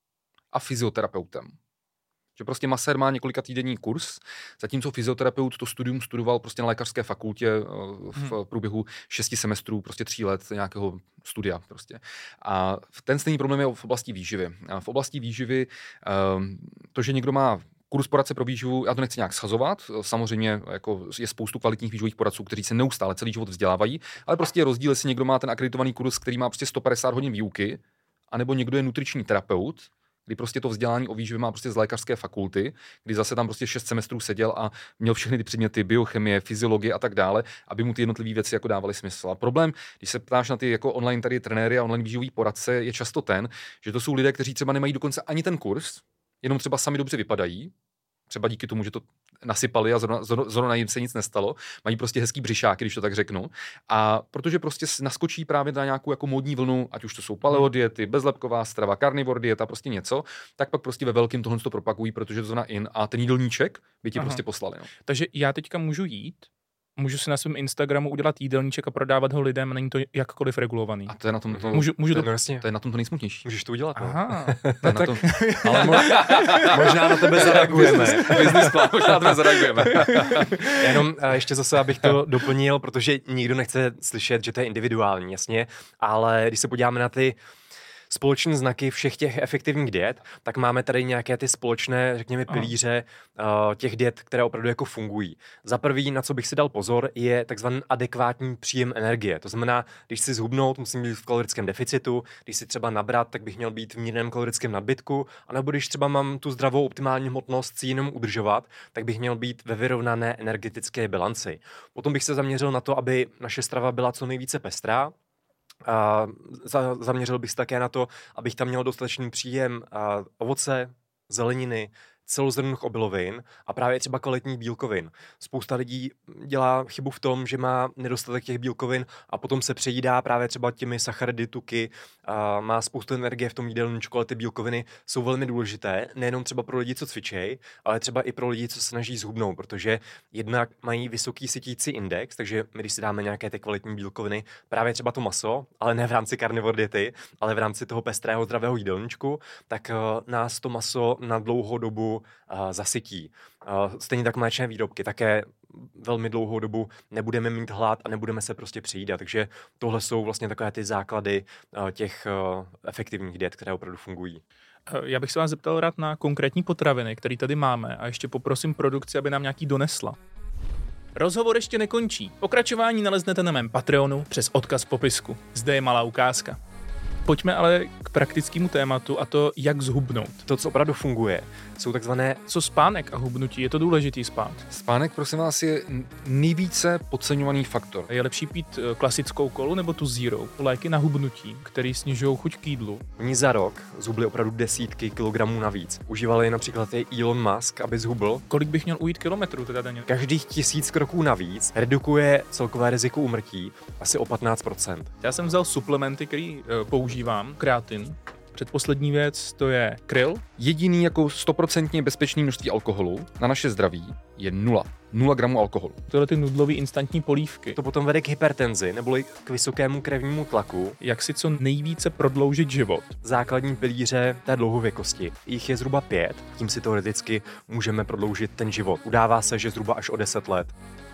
a fyzioterapeutem. Že prostě masér má několika týdenní kurz, zatímco fyzioterapeut to studium studoval prostě na lékařské fakultě v průběhu šesti semestrů, prostě tří let nějakého studia prostě. A ten stejný problém je v oblasti výživy. A v oblasti výživy to, že někdo má kurz poradce pro výživu, já to nechci nějak schazovat, samozřejmě jako je spoustu kvalitních výživových poradců, kteří se neustále celý život vzdělávají, ale prostě je rozdíl, jestli někdo má ten akreditovaný kurz, který má prostě sto padesát hodin výuky, anebo někdo je nutriční terapeut, kdy prostě to vzdělání o výživě má prostě z lékařské fakulty, kdy zase tam prostě šest semestrů seděl a měl všechny ty předměty biochemie, fyziologie a tak dále, aby mu ty jednotlivé věci jako dávaly smysl. A problém, když se ptáš na ty jako online tady trenéry a online výživový poradce, je často ten, že to jsou lidé, kteří třeba nemají dokonce ani ten kurz, jenom třeba sami dobře vypadají, třeba díky tomu, že to nasypali a zrovna, zrovna jim se nic nestalo, mají prostě hezký břišáky, když to tak řeknu. A protože prostě naskočí právě na nějakou jako módní vlnu, ať už to jsou paleodiety, bezlepková strava, carnivore dieta, prostě něco, tak pak prostě ve velkým tohle to propagují, protože to znamená in a ten jídelníček by ti Aha. prostě poslali. No. Takže já teďka můžu jít, můžu si na svém Instagramu udělat jídelníček a prodávat ho lidem, není to jakkoliv regulovaný. A to je na tom to, můžu, můžu to, to, vlastně. To je na tom to nejsmutnější. Můžeš to udělat. Aha. No, tak, tom, ale mo- možná na tebe zareagujeme. Business plán, možná na tebe zareagujeme. Jenom ještě zase, abych to doplnil, protože nikdo nechce slyšet, že to je individuální, jasně, ale když se podíváme na ty společné znaky všech těch efektivních diet, tak máme tady nějaké ty společné, řekněme, pilíře uh, těch diet, které opravdu jako fungují. Za prvý, na co bych si dal pozor, je takzvaný adekvátní příjem energie. To znamená, když si zhubnout, musím být v kalorickém deficitu, když si třeba nabrat, tak bych měl být v mírném kalorickém nadbytku, anebo když třeba mám tu zdravou optimální hmotnost si jenom udržovat, tak bych měl být ve vyrovnané energetické bilanci. Potom bych se zaměřil na to, aby naše strava byla co nejvíce pestrá. A za, zaměřil bych se také na to, abych tam měl dostatečný příjem a ovoce, zeleniny, celozrnných obilovin a právě třeba kvalitních bílkovin. Spousta lidí dělá chybu v tom, že má nedostatek těch bílkovin a potom se přejídá právě třeba těmi sacharidy, tuky, a má spoustu energie v tom jídelníčku, ale ty bílkoviny jsou velmi důležité, nejenom třeba pro lidi, co cvičejí, ale třeba i pro lidi, co se snaží zhubnout, protože jednak mají vysoký sytící index, takže my, když si dáme nějaké ty kvalitní bílkoviny, právě třeba to maso, ale ne v rámci carnivore diety, ale v rámci toho pestrého zdravého jídelníčku, tak uh, nás to maso na dlouhou dobu Uh, zasytí. Uh, stejně tak mléčné výrobky, také velmi dlouhou dobu nebudeme mít hlad a nebudeme se prostě přejídat. Takže tohle jsou vlastně takové ty základy uh, těch uh, efektivních diet, které opravdu fungují. Já bych se vás zeptal rád na konkrétní potraviny, které tady máme a ještě poprosím produkci, aby nám nějaký donesla. Rozhovor ještě nekončí. Pokračování naleznete na mém Patreonu přes odkaz v popisku. Zde je malá ukázka. Pojďme ale k praktickému tématu a to, jak zhubnout. To, co opravdu funguje, jsou takzvané... Co spánek a hubnutí? Je to důležitý spát? Spánek, prosím vás, je nejvíce podceňovaný faktor. Je lepší pít klasickou kolu nebo tu zero? Léky na hubnutí, které snižují chuť k jídlu. Oni za rok zhubli opravdu desítky kilogramů navíc. Užívali například i Elon Musk, aby zhubl. Kolik bych měl ujít kilometrů teda denně? Každých tisíc kroků navíc redukuje celkové riziko úmrtí asi o patnáct procent. Já jsem vzal suplementy, který uh, používám, kreatin. Předposlední věc, to je kryl. Jediný jako stoprocentně bezpečný množství alkoholu na naše zdraví je nula. Nula gramů alkoholu. Tyhle ty nudlový instantní polívky. To potom vede k hypertenzi neboli k vysokému krevnímu tlaku. Jak si co nejvíce prodloužit život. Základní pilíře té dlouhověkosti. Jich je zhruba pět, tím si teoreticky můžeme prodloužit ten život. Udává se, že zhruba až o deset let.